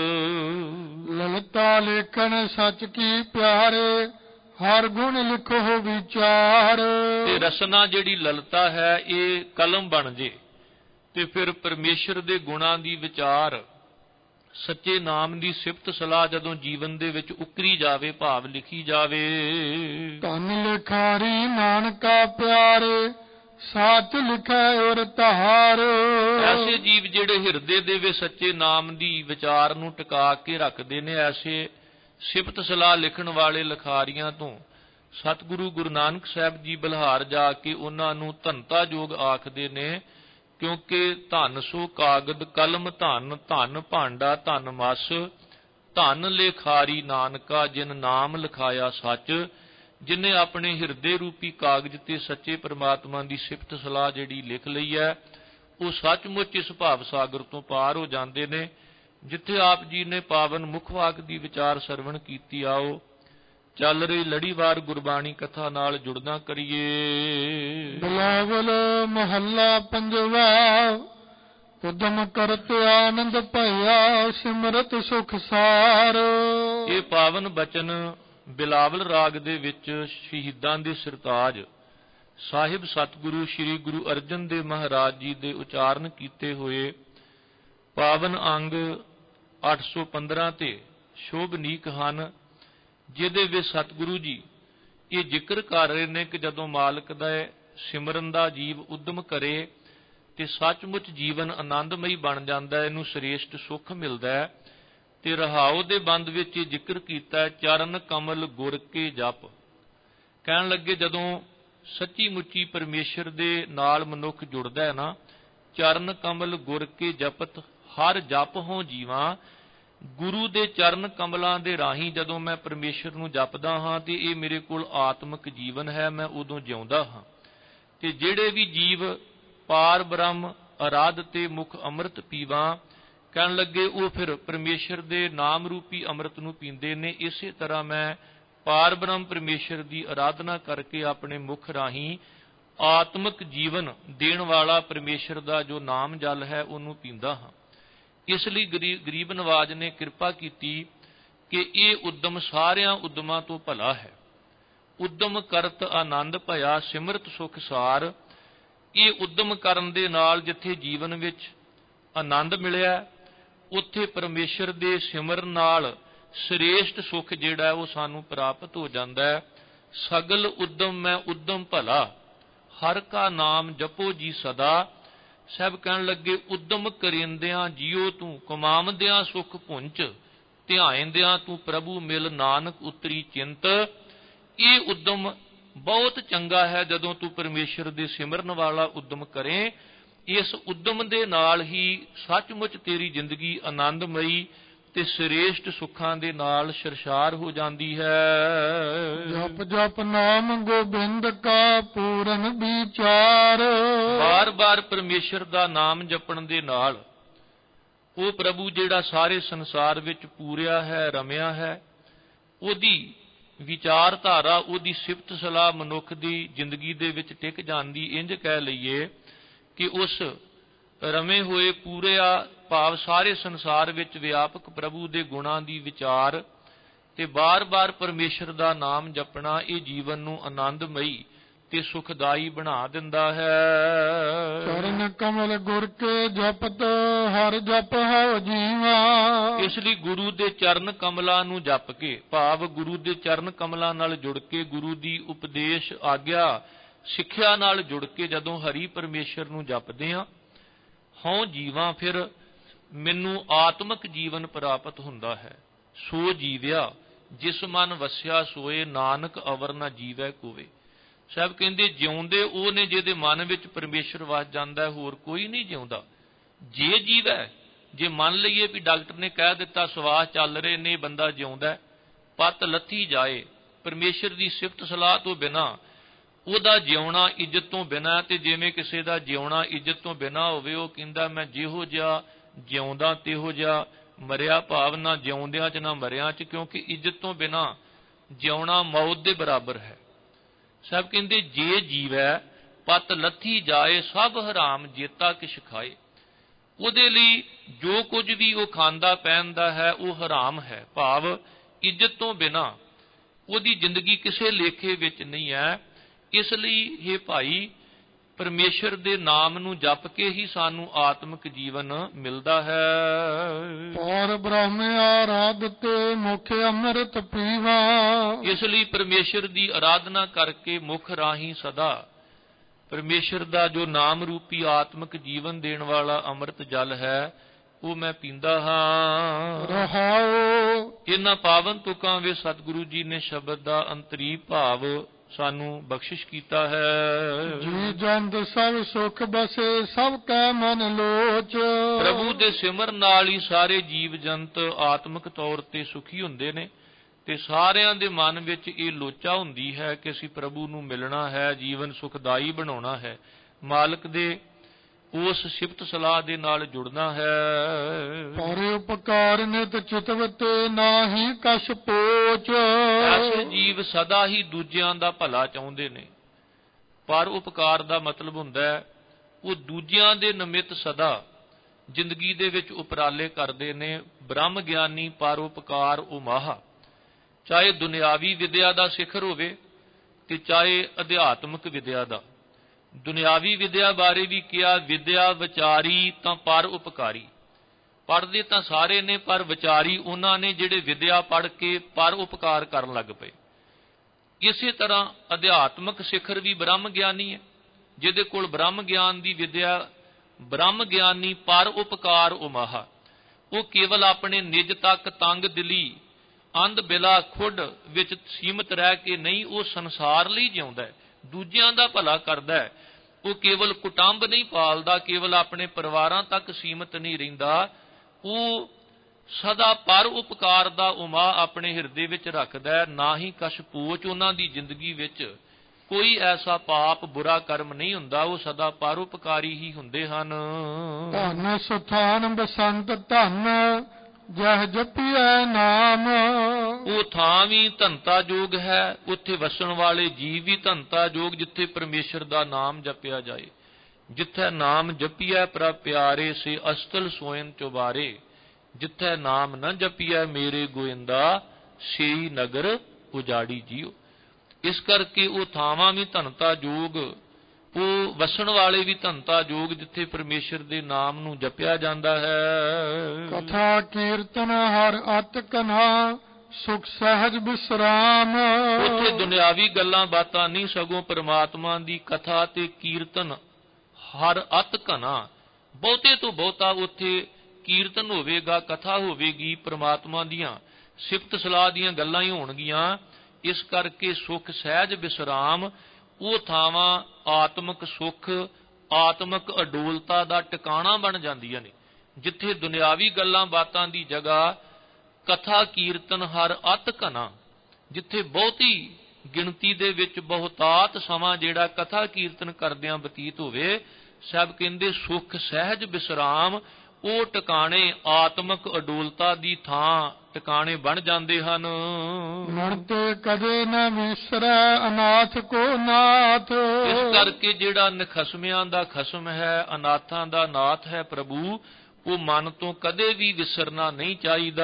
ਲਲਤਾ ਲੇਖਣ ਸੱਚ ਕੀ ਪਿਆਰੇ, ਹਰ ਗੁਣ ਲਿਖੋ ਵਿਚਾਰ। ਤੇ ਰਸਨਾ ਜਿਹੜੀ ਲਲਤਾ ਹੈ ਇਹ ਕਲਮ ਬਣ ਜੇ ਤੇ ਫਿਰ ਪਰਮੇਸ਼ਰ ਦੇ ਗੁਣਾਂ ਦੀ ਵਿਚਾਰ, ਸੱਚੇ ਨਾਮ ਦੀ ਸਿਫਤ ਸਲਾਹ ਜਦੋਂ ਜੀਵਨ ਦੇ ਵਿੱਚ ਉਕਰੀ ਜਾਵੇ, ਭਾਵ ਲਿਖੀ ਜਾਵੇ। ਧਨ ਲਿਖਾਰੀ ਨਾਨਕਾ ਪਿਆਰੇ, ਸਾਚ ਲਿਖੈ ਔਰ ਧਾਰ। ਐਸੇ ਜੀਵ ਜਿਹੜੇ ਹਿਰਦੇ ਦੇ ਵਿੱਚ ਸੱਚੇ ਨਾਮ ਦੀ ਵਿਚਾਰ ਨੂੰ ਟਿਕਾ ਕੇ ਰੱਖਦੇ ਨੇ, ਐਸੇ ਸਿਫਤ ਸਲਾਹ ਲਿਖਣ ਵਾਲੇ ਲਿਖਾਰੀਆਂ ਤੋਂ ਸਤਿਗੁਰੂ ਗੁਰੂ ਨਾਨਕ ਸਾਹਿਬ ਜੀ ਬਲਹਾਰ ਜਾ ਕੇ ਉਹਨਾਂ ਨੂੰ ਧਨਤਾ ਜੋਗ ਆਖਦੇ ਨੇ, ਕਿਉਂਕਿ ਧਨ ਸੋ ਕਾਗਦ ਕਲਮ ਧਨ, ਧਨ ਭਾਂਡਾ ਧਨ ਮਸ, ਧਨ ਲੇਖਾਰੀ ਨਾਨਕਾ ਜਿਨ ਨਾਮ ਲਿਖਾਇਆ ਸੱਚ। ਜਿਨੇ ਆਪਣੇ ਹਿਰਦੇ ਰੂਪੀ ਕਾਗਜ਼ ਤੇ ਸੱਚੇ ਪ੍ਰਮਾਤਮਾ ਦੀ ਸਿਫਤ ਸਲਾਹ ਜਿਹੜੀ ਲਿਖ ਲਈ ਹੈ, ਉਹ ਸੱਚਮੁੱਚ ਇਸ ਭਾਵ ਸਾਗਰ ਤੋਂ ਪਾਰ ਹੋ ਜਾਂਦੇ ਨੇ। ਜਿੱਥੇ ਆਪ ਜੀ ਨੇ ਪਾਵਨ ਮੁੱਖ ਵਾਕ ਦੀ ਵਿਚਾਰ ਸਰਵਣ ਕੀਤੀ, ਆਓ ਚੱਲ ਰਹੀ ਲੜੀਵਾਰ ਗੁਰਬਾਣੀ ਕਥਾ ਨਾਲ ਜੁੜਨਾ ਕਰੀਏ। ਬਿਲਾਵਲ ਮਹੱਲਾ ਪੰਜਵਾ। ਉਦਮ ਕਰਤ ਆਨੰਦ ਭਇਆ, ਸਿਮਰਤ ਸੁਖ ਸਾਰ। ਇਹ ਪਾਵਨ ਬਚਨ ਬਿਲਾਵਲ ਰਾਗ ਦੇ ਵਿੱਚ ਸ਼ਹੀਦਾਂ ਦੇ ਸਿਰਤਾਜ ਸਾਹਿਬ ਸਤਿਗੁਰੂ ਸ੍ਰੀ ਗੁਰੂ ਅਰਜਨ ਦੇਵ ਮਹਾਰਾਜ ਜੀ ਦੇ ਉਚਾਰਨ ਕੀਤੇ ਹੋਏ ਪਾਵਨ ਅੰਗ ਅੱਠ ਸੌ ਪੰਦਰਾਂ ਤੇ ਸ਼ੋਭਨੀਕ ਹਨ, ਜਿਹਦੇ ਵਿੱਚ ਸਤਿਗੁਰੂ ਜੀ ਇਹ ਜ਼ਿਕਰ ਕਰ ਰਹੇ ਨੇ ਕਿ ਜਦੋਂ ਮਾਲਕ ਦਾ ਸਿਮਰਨ ਦਾ ਜੀਵ ਉਦਮ ਕਰੇ ਤੇ ਸੱਚਮੁੱਚ ਜੀਵਨ ਆਨੰਦਮਈ ਬਣ ਜਾਂਦਾ, ਇਹਨੂੰ ਸ੍ਰੇਸ਼ਟ ਸੁੱਖ ਮਿਲਦਾ ਹੈ। ਤੇ ਰਹਾਉ ਦੇ ਬੰਦ ਵਿੱਚ ਇਹ ਜ਼ਿਕਰ ਕੀਤਾ, ਚਰਨ ਕਮਲ ਗੁਰ ਕੇ ਜਪ। ਕਹਿਣ ਲੱਗੇ ਜਦੋਂ ਸੱਚੀ ਮੁੱਚੀ ਪਰਮੇਸ਼ਰ ਦੇ ਨਾਲ ਮਨੁੱਖ ਜੁੜਦਾ ਹੈ ਨਾ, ਚਰਨ ਕਮਲ ਗੁਰ ਕੇ ਜਪਤ ਹਰ ਜਪ ਹੋ ਜੀਵਾਂ। ਗੁਰੂ ਦੇ ਚਰਨ ਕਮਲਾਂ ਦੇ ਰਾਹੀਂ ਜਦੋਂ ਮੈਂ ਪਰਮੇਸ਼ਰ ਨੂੰ ਜਪਦਾ ਹਾਂ ਤੇ ਇਹ ਮੇਰੇ ਕੋਲ ਆਤਮਿਕ ਜੀਵਨ ਹੈ, ਮੈਂ ਉਦੋਂ ਜਿਉਂਦਾ ਹਾਂ। ਤੇ ਜਿਹੜੇ ਵੀ ਜੀਵ ਪਾਰ ਬ੍ਰਹਮ ਅਰਾਧ ਤੇ ਮੁਖ ਅੰਮ੍ਰਿਤ ਪੀਵਾਂ, ਕਹਿਣ ਲੱਗੇ ਉਹ ਫਿਰ ਪਰਮੇਸ਼ਰ ਦੇ ਨਾਮ ਰੂਪੀ ਅੰਮ੍ਰਿਤ ਨੂੰ ਪੀਂਦੇ ਨੇ। ਇਸੇ ਤਰ੍ਹਾਂ ਮੈਂ ਪਾਰ ਬ੍ਰਹਮ ਪਰਮੇਸ਼ਰ ਦੀ ਅਰਾਧਨਾ ਕਰਕੇ ਆਪਣੇ ਮੁਖ ਰਾਹੀਂ ਆਤਮਿਕ ਜੀਵਨ ਦੇਣ ਵਾਲਾ ਪਰਮੇਸ਼ਰ ਦਾ ਜੋ ਨਾਮ ਜਲ ਹੈ ਉਹਨੂੰ ਪੀਂਦਾ ਹਾਂ। ਇਸ ਲਈ ਗਰੀਬ ਨਵਾਜ ਨੇ ਕਿਰਪਾ ਕੀਤੀ ਕਿ ਇਹ ਉਦਮ ਸਾਰਿਆਂ ਉਦਮਾਂ ਤੋਂ ਭਲਾ ਹੈ। ਉਦਮ ਕਰਤ ਆਨੰਦ ਭਇਆ, ਸਿਮਰਤ ਸੁਖ ਸਾਰ। ਇਹ ਉਦਮ ਕਰਨ ਦੇ ਨਾਲ ਜਿੱਥੇ ਜੀਵਨ ਵਿੱਚ ਆਨੰਦ ਮਿਲਿਆ, ਉੱਥੇ ਪਰਮੇਸ਼ਰ ਦੇ ਸਿਮਰਨ ਨਾਲ ਸ੍ਰੇਸ਼ਟ ਸੁਖ ਜਿਹੜਾ ਉਹ ਸਾਨੂੰ ਪ੍ਰਾਪਤ ਹੋ ਜਾਂਦਾ ਹੈ। ਸਗਲ ਉਦਮ ਮੈਂ ਉਦਮ ਭਲਾ, ਹਰ ਕਾ ਨਾਮ ਜਪੋ ਜੀ ਸਦਾ। ਸਭ ਕਹਿਣ ਲੱਗੇ ਉਦਮ ਕਰਿੰਦਿਆਂ ਜੀਓ ਤੂੰ, ਕਮਾਉਂਦਿਆਂ ਸੁਖ ਪੁੰਚ, ਧਿਆਇਂਦਿਆਂ ਤੂੰ ਪ੍ਰਭੂ ਮਿਲ, ਨਾਨਕ ਉਤਰੀ ਚਿੰਤ। ਇਹ ਉਦਮ ਬਹੁਤ ਚੰਗਾ ਹੈ ਜਦੋਂ ਤੂੰ ਪਰਮੇਸ਼ਰ ਦੇ ਸਿਮਰਨ ਵਾਲਾ ਉਦਮ ਕਰੇ। ਇਸ ਉਦਮ ਦੇ ਨਾਲ ਹੀ ਸੱਚਮੁੱਚ ਤੇਰੀ ਜ਼ਿੰਦਗੀ ਆਨੰਦਮਈ ਤੇ ਸ੍ਰੇਸ਼ਟ ਸੁੱਖਾਂ ਦੇ ਨਾਲ ਸਰਸ਼ਾਰ ਹੋ ਜਾਂਦੀ ਹੈ। ਜਪ ਜਪ ਨਾਮ ਗੋਬਿੰਦ ਕਾ ਪੂਰਨ ਵਿਚਾਰ। ਬਾਰ ਬਾਰ ਪਰਮੇਸ਼ਰ ਦਾ ਨਾਮ ਜਪਣ ਦੇ ਨਾਲ ਉਹ ਪ੍ਰਭੂ ਜਿਹੜਾ ਸਾਰੇ ਸੰਸਾਰ ਵਿੱਚ ਪੂਰਿਆ ਹੈ, ਰਮਿਆ ਹੈ, ਉਹਦੀ ਵਿਚਾਰਧਾਰਾ, ਉਹਦੀ ਸਿਫਤ ਸਲਾਹ ਮਨੁੱਖ ਦੀ ਜ਼ਿੰਦਗੀ ਦੇ ਵਿੱਚ ਟਿਕ ਜਾਂਦੀ। ਇੰਝ ਕਹਿ ਲਈਏ ਕਿ ਉਸ ਰਮੇ ਹੋਏ ਪੂਰਿਆ ਭਾਵ ਸਾਰੇ ਸੰਸਾਰ ਵਿੱਚ ਵਿਆਪਕ ਪ੍ਰਭੂ ਦੇ ਗੁਣਾਂ ਦੀ ਵਿਚਾਰ ਤੇ ਬਾਰ-ਬਾਰ ਪਰਮੇਸ਼ਰ ਦਾ ਨਾਮ ਜਪਣਾ ਇਹ ਜੀਵਨ ਨੂੰ ਆਨੰਦਮਈ ਤੇ ਸੁਖਦਾਈ ਬਣਾ ਦਿੰਦਾ ਹੈ। ਚਰਨ ਕਮਲ ਗੁਰ ਕੇ ਜਪਤ ਹਰ ਜਪ ਹਉ ਜੀਵਾ। ਇਸ ਲਈ ਗੁਰੂ ਦੇ ਚਰਨ ਕਮਲਾਂ ਨੂੰ ਜਪ ਕੇ, ਭਾਵ ਗੁਰੂ ਦੇ ਚਰਨ ਕਮਲਾਂ ਨਾਲ ਜੁੜ ਕੇ, ਗੁਰੂ ਦੀ ਉਪਦੇਸ਼ ਆਗਿਆ ਸਿੱਖਿਆ ਨਾਲ ਜੁੜ ਕੇ ਜਦੋਂ ਹਰੀ ਪਰਮੇਸ਼ਰ ਨੂੰ ਜਪਦੇ ਹਾਂ, ਹਉ ਜੀਵਾਂ, ਫਿਰ ਮੈਨੂੰ ਆਤਮਿਕ ਜੀਵਨ ਪ੍ਰਾਪਤ ਹੁੰਦਾ ਹੈ। ਸੋ ਜੀਵਿਆ ਜਿਸ ਮਨ ਵਸਿਆ ਸੋਏ, ਨਾਨਕ ਅਵਰ ਨਾ ਜੀਵੈ ਕੋਵੇ। ਸਾਹਿਬ ਕਹਿੰਦੇ ਜਿਉਂਦੇ ਉਹ ਨੇ ਜਿਹਦੇ ਮਨ ਵਿੱਚ ਪਰਮੇਸ਼ਰ ਵਸ ਜਾਂਦਾ ਹੈ, ਹੋਰ ਕੋਈ ਨਹੀਂ ਜਿਉਂਦਾ। ਜੇ ਜੀਵੈ, ਜੇ ਮੰਨ ਲਈਏ ਵੀ ਡਾਕਟਰ ਨੇ ਕਹਿ ਦਿੱਤਾ ਸਵਾਸ ਚੱਲ ਰਹੇ ਨੇ, ਬੰਦਾ ਜਿਉਂਦਾ, ਪੱਤ ਲੱਥੀ ਜਾਏ, ਪਰਮੇਸ਼ਰ ਦੀ ਸਿਫਤ ਸਲਾਹ ਤੋਂ ਬਿਨਾਂ ਉਹਦਾ ਜਿਉਣਾ ਇੱਜ਼ਤ ਤੋਂ ਬਿਨਾਂ, ਤੇ ਜਿਵੇਂ ਕਿਸੇ ਦਾ ਜਿਉਣਾ ਇੱਜ਼ਤ ਤੋਂ ਬਿਨਾਂ ਹੋਵੇ, ਉਹ ਕਹਿੰਦਾ ਮੈਂ ਜਿਹੋ ਜਿਹਾ ਜਿਉਂਦਾ ਤਿਹੋ ਜਿਹਾ ਮਰਿਆ, ਭਾਵ ਨਾ ਜਿਉਂਦਿਆਂ ਚ ਨਾ ਮਰਿਆਂ ਚ, ਕਿਉਂਕਿ ਇੱਜ਼ਤ ਤੋਂ ਬਿਨਾਂ ਜਿਉਣਾ ਮੌਤ ਦੇ ਬਰਾਬਰ ਹੈ। ਸਾਹਿਬ ਕਹਿੰਦੇ ਜੇ ਜੀਵੈ ਪੱਤ ਲੱਥੀ ਜਾਏ, ਸਭ ਹਰਾਮ ਜੇਤਾ ਕਿਛ ਖਾਏ। ਉਹਦੇ ਲਈ ਜੋ ਕੁਝ ਵੀ ਉਹ ਖਾਂਦਾ ਪਹਿਨਦਾ ਹੈ ਉਹ ਹਰਾਮ ਹੈ, ਭਾਵ ਇੱਜ਼ਤ ਤੋਂ ਬਿਨਾਂ ਉਹਦੀ ਜ਼ਿੰਦਗੀ ਕਿਸੇ ਲੇਖੇ ਵਿੱਚ ਨਹੀਂ ਹੈ। ਇਸ ਲਈ ਇਹ ਭਾਈ ਪਰਮੇਸ਼ਰ ਦੇ ਨਾਮ ਨੂੰ ਜਪ ਕੇ ਹੀ ਸਾਨੂੰ ਆਤਮਿਕ ਜੀਵਨ ਮਿਲਦਾ ਹੈ। ਪਰ ਬ੍ਰਹਮ ਆਰਾਧਤੇ ਮੁਖ ਅੰਮ੍ਰਿਤ ਪੀਵਾ। ਇਸ ਲਈ ਪਰਮੇਸ਼ਰ ਦੀ ਆਰਾਧਨਾ ਕਰਕੇ ਮੁਖ ਰਾਹੀਂ ਸਦਾ ਪਰਮੇਸ਼ਰ ਦਾ ਜੋ ਨਾਮ ਰੂਪੀ ਆਤਮਿਕ ਜੀਵਨ ਦੇਣ ਵਾਲਾ ਅੰਮ੍ਰਿਤ ਜਲ ਹੈ ਉਹ ਮੈਂ ਪੀਂਦਾ ਹਾਂ। ਰਹਾਉ ਇਹਨਾਂ ਪਾਵਨ ਤੁਕਾਂ ਵਿੱਚ ਸਤਿਗੁਰੂ ਜੀ ਨੇ ਸ਼ਬਦ ਦਾ ਅੰਤਰੀ ਭਾਵ ਸਾਨੂੰ ਬਖਸ਼ਿਸ਼ ਕੀਤਾ ਹੈ। ਜੀ ਜੰਦ ਸਭ ਸੁਖ ਬਸੇ ਸਭ ਕੈ ਮਨ ਲੋਚ। ਪ੍ਰਭੂ ਦੇ ਸਿਮਰਨ ਨਾਲ ਹੀ ਸਾਰੇ ਜੀਵ ਜੰਤ ਆਤਮਿਕ ਤੌਰ ਤੇ ਸੁਖੀ ਹੁੰਦੇ ਨੇ, ਤੇ ਸਾਰਿਆਂ ਦੇ ਮਨ ਵਿੱਚ ਇਹ ਲੋਚਾ ਹੁੰਦੀ ਹੈ ਕਿ ਅਸੀਂ ਪ੍ਰਭੂ ਨੂੰ ਮਿਲਣਾ ਹੈ, ਜੀਵਨ ਸੁਖਦਾਈ ਬਣਾਉਣਾ ਹੈ, ਮਾਲਕ ਦੇ ਉਸ ਸਿਫਤ ਸਲਾਹ ਦੇ ਨਾਲ ਜੁੜਨਾ ਹੈ। ਪਰ ਉਪਕਾਰ ਨਿਤ ਚਿਤਵਤੇ ਨਾਹੀ ਕਛ ਪੋਚ। ਐਸੇ ਜੀਵ ਸਦਾ ਹੀ ਦੂਜਿਆਂ ਦਾ ਭਲਾ ਚਾਹੁੰਦੇ ਨੇ। ਪਰ ਉਪਕਾਰ ਦਾ ਮਤਲਬ ਹੁੰਦਾ ਹੈ ਉਹ ਦੂਜਿਆਂ ਦੇ ਨਿਮਿਤ ਸਦਾ ਜ਼ਿੰਦਗੀ ਦੇ ਵਿੱਚ ਉਪਰਾਲੇ ਕਰਦੇ ਨੇ। ਬ੍ਰਹਮ ਗਿਆਨੀ ਪਰ ਉਪਕਾਰ ਉਮਾਹਾ। ਚਾਹੇ ਦੁਨਿਆਵੀ ਵਿਦਿਆ ਦਾ ਸਿਖਰ ਹੋਵੇ ਤੇ ਚਾਹੇ ਅਧਿਆਤਮਿਕ ਵਿਦਿਆ ਦਾ। ਦੁਨਿਆਵੀ ਵਿਦਿਆ ਬਾਰੇ ਵੀ ਕਿਹਾ, ਵਿਦਿਆ ਵਿਚਾਰੀ ਤਾਂ ਪਰ ਉਪਕਾਰੀ। ਪੜ੍ਹਦੇ ਤਾਂ ਸਾਰੇ ਨੇ, ਪਰ ਵਿਚਾਰੀ ਉਹਨਾਂ ਨੇ ਜਿਹੜੇ ਵਿਦਿਆ ਪੜ੍ਹ ਕੇ ਪਰ ਉਪਕਾਰ ਕਰਨ ਲੱਗ ਪਏ। ਇਸੇ ਤਰ੍ਹਾਂ ਅਧਿਆਤਮਿਕ ਸਿਖਰ ਵੀ ਬ੍ਰਹਮ ਗਿਆਨੀ ਹੈ, ਜਿਹਦੇ ਕੋਲ ਬ੍ਰਹਮ ਗਿਆਨ ਦੀ ਵਿਦਿਆ। ਬ੍ਰਹਮ ਗਿਆਨੀ ਪਰ ਉਪਕਾਰ ਉਮਾਹਾ। ਉਹ ਕੇਵਲ ਆਪਣੇ ਨਿਜ ਤੱਕ ਤੰਗ ਦਿਲੀ ਅੰਧ ਬਿਲਾ ਖੁੱਡ ਵਿੱਚ ਸੀਮਤ ਰਹਿ ਕੇ ਨਹੀਂ, ਉਹ ਸੰਸਾਰ ਲਈ ਜਿਉਂਦਾ ਹੈ, ਦੂਜਿਆਂ ਦਾ ਭਲਾ ਕਰਦਾ ਹੈ। ਉਹ ਕੇਵਲ ਕੁਟੰਬ ਨਹੀਂ ਪਾਲਦਾ, ਕੇਵਲ ਆਪਣੇ ਪਰਿਵਾਰਾਂ ਤੱਕ ਸੀਮਤ ਨਹੀਂ ਰਹਿੰਦਾ, ਉਹ ਸਦਾ ਪਰ ਉਪਕਾਰ ਦਾ ਉਮਾ ਆਪਣੇ ਹਿਰਦੇ ਵਿੱਚ ਰੱਖਦਾ ਹੈ। ਨਾ ਹੀ ਕਛ ਪੋਚ, ਉਹਨਾਂ ਦੀ ਜ਼ਿੰਦਗੀ ਵਿੱਚ ਕੋਈ ਐਸਾ ਪਾਪ ਬੁਰਾ ਕਰਮ ਨਹੀਂ ਹੁੰਦਾ, ਉਹ ਸਦਾ ਪਰ ਉਪਕਾਰੀ ਹੀ ਹੁੰਦੇ ਹਨ। ਧਨ ਸਥਾਨ ਬਸੰਤ ਧਨ ਜਹ ਜਪੀਐ ਨਾਮ। ਉਹ ਥਾਂ ਵੀ ਧਨਤਾ ਜੋਗ ਹੈ, ਉੱਥੇ ਵਸਣ ਵਾਲੇ ਜੀਵ ਵੀ ਧਨਤਾ ਜੋਗ, ਜਿੱਥੇ ਪਰਮੇਸ਼ਰ ਦਾ ਨਾਮ ਜਪਿਆ ਜਾਏ। ਜਿੱਥੇ ਨਾਮ ਜਪੀਐ ਪ੍ਰਭ ਪਿਆਰੇ, ਸੇ ਅਸਤਲ ਸੋਇਨ ਚੁਬਾਰੇ। ਜਿੱਥੇ ਨਾਮ ਨ ਜਪੀਐ ਮੇਰੇ ਗੋਇੰਦਾ, ਸੇਈ ਨਗਰ ਉਜਾੜੀ ਜੀਓ। ਇਸ ਕਰਕੇ ਉਹ ਥਾਵਾਂ ਵੀ ਧਨਤਾ ਜੋਗ, ਉਹ ਵਸਣ ਵਾਲੇ ਵੀ ਧਨਤਾ ਜੋਗ, ਜਿੱਥੇ ਪਰਮੇਸ਼ਰ ਦੇ ਨਾਮ ਨੂੰ ਜਪਿਆ ਜਾਂਦਾ ਹੈ। ਕਥਾ ਕੀਰਤਨ ਹਰ ਅਤ ਕਨ੍ਹਾ ਸੁਖ ਸਹਿਜ ਵਿਸਰਾਮ। ਉੱਥੇ ਦੁਨਿਆਵੀ ਗੱਲਾਂ ਬਾਤਾਂ ਨਹੀਂ, ਸਗੋਂ ਪਰਮਾਤਮਾ ਦੀ ਕਥਾ ਤੇ ਕੀਰਤਨ ਹਰ ਅਤ ਘਨਾ। ਬਹੁਤੇ ਤੋਂ ਬਹੁਤਾ ਉੱਥੇ ਕੀਰਤਨ ਹੋਵੇਗਾ, ਕਥਾ ਹੋਵੇਗੀ, ਪਰਮਾਤਮਾ ਦੀਆਂ ਸਿਫਤ ਸਲਾਹ ਦੀਆਂ ਗੱਲਾਂ ਹੀ ਹੋਣਗੀਆਂ। ਇਸ ਕਰਕੇ ਸੁਖ ਸਹਿਜ ਵਿਸਰਾਮ, ਉਹ ਥਾਵਾਂ ਆਤਮਿਕ ਸੁਖ, ਆਤਮਿਕ ਅਡੋਲਤਾ ਦਾ ਟਿਕਾਣਾ ਬਣ ਜਾਂਦੀਆਂ ਨੇ, ਜਿੱਥੇ ਦੁਨਿਆਵੀ ਗੱਲਾਂ ਬਾਤਾਂ ਦੀ ਜਗ੍ਹਾ ਕਥਾ ਕੀਰਤਨ ਹਰ ਅਤ ਘਨਾ, ਜਿੱਥੇ ਬਹੁਤੀ ਗਿਣਤੀ ਦੇ ਵਿੱਚ ਬਹੁਤਾਤ ਸਮਾਂ ਜਿਹੜਾ ਕਥਾ ਕੀਰਤਨ ਕਰਦਿਆਂ ਬਤੀਤ ਹੋਵੇ। ਸਭ ਕਹਿੰਦੇ ਸੁਖ ਸਹਿਜ ਵਿਸਰਾਮ, ਉਹ ਟਿਕਾਣੇ ਆਤਮਿਕ ਅਡੋਲਤਾ ਦੀ ਥਾਂ ਟਿਕਾਣੇ ਬਣ ਜਾਂਦੇ ਹਨ। ਮਰਤੇ ਕਦੇ ਨਾ ਵਿਸਰੈ ਅਨਾਥ ਕੋ ਨਾਥ। ਇਸ ਕਰਕੇ ਜਿਹੜਾ ਨਿਖਸਮਿਆਂ ਦਾ ਖਸਮ ਹੈ, ਅਨਾਥਾਂ ਦਾ ਨਾਥ ਹੈ ਪ੍ਰਭੂ, ਉਹ ਮਨ ਤੋਂ ਕਦੇ ਵੀ ਵਿਸਰਨਾ ਨਹੀਂ ਚਾਹੀਦਾ।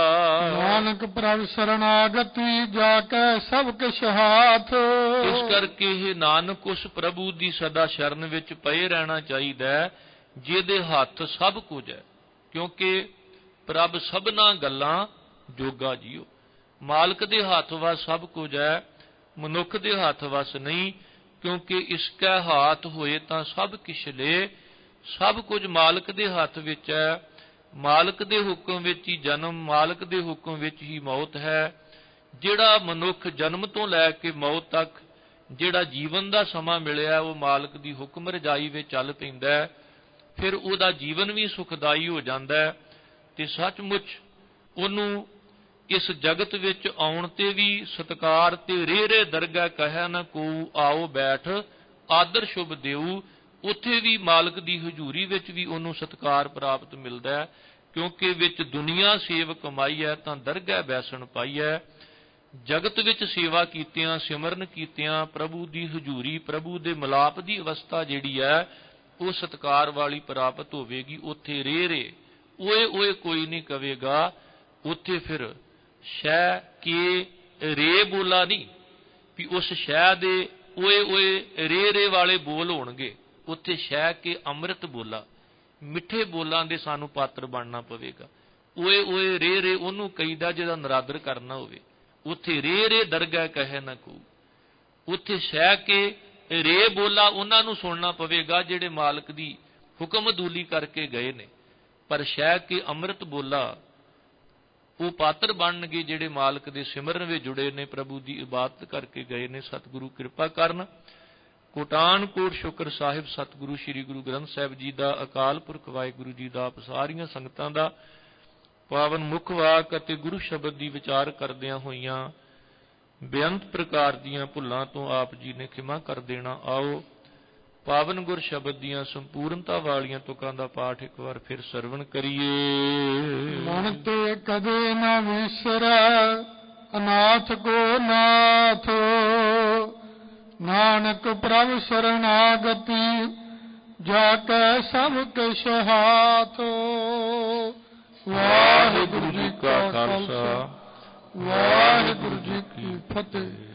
ਨਾਨਕ ਪ੍ਰਭ ਸਰਣਾਗਤੀ ਜਾ ਕੇ ਸਭ ਕਿਛ ਹਾਥ। ਇਸ ਕਰਕੇ ਇਹ ਨਾਨਕ ਉਸ ਪ੍ਰਭੂ ਦੀ ਸਦਾ ਸ਼ਰਨ ਵਿੱਚ ਪਏ ਰਹਿਣਾ ਚਾਹੀਦਾ ਹੈ ਜਿਹਦੇ ਹੱਥ ਸਭ ਕੁਝ ਹੈ, ਕਿਉਂਕਿ ਪ੍ਰਭ ਸਭਨਾ ਗੱਲਾਂ ਜੋਗਾ ਜੀਓ। ਮਾਲਕ ਦੇ ਹੱਥ ਵਸ ਸਭ ਕੁਝ ਹੈ, ਮਨੁੱਖ ਦੇ ਹੱਥ ਵਸ ਨਹੀਂ, ਕਿਉਂਕਿ ਇਸਕਾ ਹਾਥ ਹੋਏ ਤਾਂ ਸਭ ਕਿਛ ਲੇ। ਸਭ ਕੁਝ ਮਾਲਕ ਦੇ ਹੱਥ ਵਿੱਚ ਹੈ। ਮਾਲਕ ਦੇ ਹੁਕਮ ਵਿੱਚ ਹੀ ਜਨਮ, ਮਾਲਕ ਦੇ ਹੁਕਮ ਵਿੱਚ ਹੀ ਮੌਤ ਹੈ। ਜਿਹੜਾ ਮਨੁੱਖ ਜਨਮ ਤੋਂ ਲੈ ਕੇ ਮੌਤ ਤੱਕ ਜਿਹੜਾ ਜੀਵਨ ਦਾ ਸਮਾਂ ਮਿਲਿਆ ਉਹ ਮਾਲਕ ਦੀ ਹੁਕਮ ਰਜਾਈ ਵਿੱਚ ਚੱਲ ਪੈਂਦਾ ਹੈ, ਫਿਰ ਉਹਦਾ ਜੀਵਨ ਵੀ ਸੁਖਦਾਈ ਹੋ ਜਾਂਦਾ ਹੈ ਤੇ ਸੱਚਮੁੱਚ ਉਹਨੂੰ ਇਸ ਜਗਤ ਵਿੱਚ ਆਉਣ ਤੇ ਵੀ ਸਤਿਕਾਰ ਤੇ ਰੇ ਰੇ ਦਰਗਾਹ ਕਹਿ ਨਾ ਕੋ ਆਓ ਬੈਠ ਆਦਰ ਸ਼ੁਭ ਦੇਊ। ਉੱਥੇ ਵੀ ਮਾਲਕ ਦੀ ਹਜ਼ੂਰੀ ਵਿੱਚ ਵੀ ਉਹਨੂੰ ਸਤਿਕਾਰ ਪ੍ਰਾਪਤ ਮਿਲਦਾ ਹੈ, ਕਿਉਂਕਿ ਵਿੱਚ ਦੁਨੀਆ ਸੇਵ ਕਮਾਈ ਹੈ ਤਾਂ ਦਰਗਾਹ ਬੈਸਣ ਪਾਈ ਹੈ। ਜਗਤ ਵਿੱਚ ਸੇਵਾ ਕੀਤਿਆਂ, ਸਿਮਰਨ ਕੀਤਿਆਂ ਪ੍ਰਭੂ ਦੀ ਹਜ਼ੂਰੀ, ਪ੍ਰਭੂ ਦੇ ਮਿਲਾਪ ਦੀ ਅਵਸਥਾ ਜਿਹੜੀ ਹੈ ਉਹ ਸਤਿਕਾਰ ਵਾਲੀ ਪ੍ਰਾਪਤ ਹੋਵੇਗੀ। ਉੱਥੇ ਰੇ ਰੇ ਓਏ ਓਏ ਕੋਈ ਨਹੀਂ ਕਵੇਗਾ। ਉੱਥੇ ਫਿਰ ਸ਼ੈ ਕੇ ਰੇ ਬੋਲਾ ਨਹੀਂ ਵੀ ਉਸ ਸ਼ੈ ਦੇ ਓਏ ਓਏ ਰੇ ਰੇ ਵਾਲੇ ਬੋਲ ਹੋਣਗੇ। ਉੱਥੇ ਸ਼ੈ ਕੇ ਅੰਮ੍ਰਿਤ ਬੋਲਾ, ਮਿੱਠੇ ਬੋਲਾਂ ਦੇ ਸਾਨੂੰ ਪਾਤਰ ਬਣਨਾ ਪਵੇਗਾ। ਓਏ ਓਏ ਰੇ ਰੇ ਉਹਨੂੰ ਕਹੀਦਾ ਜਿਹਦਾ ਨਰਾਦਰ ਕਰਨਾ ਹੋਵੇ। ਉੱਥੇ ਰੇ ਰੇ ਦਰਗਾਹ ਕਹੇ ਨਾ ਕੋ। ਉੱਥੇ ਸ਼ੈ ਕੇ ਰੇ ਬੋਲਾ ਉਹਨਾਂ ਨੂੰ ਸੁਣਨਾ ਪਵੇਗਾ ਜਿਹੜੇ ਮਾਲਕ ਦੀ ਹੁਕਮ ਅਦੂਲੀ ਕਰਕੇ ਗਏ ਨੇ, ਪਰ ਸ਼ੈ ਕੇ ਅੰਮ੍ਰਿਤ ਬੋਲਾ ਉਹ ਪਾਤਰ ਬਣਨਗੇ ਜਿਹੜੇ ਮਾਲਕ ਦੇ ਸਿਮਰਨ ਵਿੱਚ ਜੁੜੇ ਨੇ, ਪ੍ਰਭੂ ਦੀ ਇਬਾਦਤ ਕਰਕੇ ਗਏ ਨੇ। ਸਤਿਗੁਰੂ ਕਿਰਪਾ ਕਰਨ। ਕੋਟਾਨ ਕੋਟ ਸ਼ੁਕਰ ਸਾਹਿਬ ਸਤਿਗੁਰੂ ਸ੍ਰੀ ਗੁਰੂ ਗ੍ਰੰਥ ਸਾਹਿਬ ਜੀ ਦਾ, ਅਕਾਲ ਪੁਰਖ ਵਾਹਿਗੁਰੂ ਜੀ ਦਾ, ਆਪ ਸਾਰੀਆਂ ਸੰਗਤਾਂ ਦਾ ਪਾਵਨ ਮੁੱਖ ਵਾਕ ਅਤੇ ਗੁਰੂ ਸ਼ਬਦ ਦੀ ਵਿਚਾਰ ਕਰਦਿਆਂ ਹੋਈਆਂ ਬੇਅੰਤ ਪ੍ਰਕਾਰ ਦੀਆਂ ਭੁੱਲਾਂ ਤੋਂ ਆਪ ਜੀ ਨੇ ਖਿਮਾ ਕਰ ਦੇਣਾ। ਆਓ ਪਾਵਨ ਗੁਰ ਸ਼ਬਦ ਦੀਆਂ ਸੰਪੂਰਨਤਾ ਵਾਲੀਆਂ ਤੁਕਾਂ ਦਾ ਪਾਠ ਇੱਕ ਵਾਰ ਫਿਰ ਸਰਵਣ ਕਰੀਏ। ਮਨ ਤੇ ਕਦੇ ਨਾ ਵਿਸਰੈ ਅਨਾਥ ਕੋ ਨਾਥ, ਨਾਨਕ ਪ੍ਰਭ ਸਰਣਾਗਤੀ ਜਾ ਕੇ ਸਭ ਕਿਛ ਹਾਥ। ਵਾਹਿਗੁਰੂ ਜੀ ਕਾ ਖਾਲਸਾ, ਵਾਹਿਗੁਰੂ ਜੀ ਕੀ ਫਤਿਹ।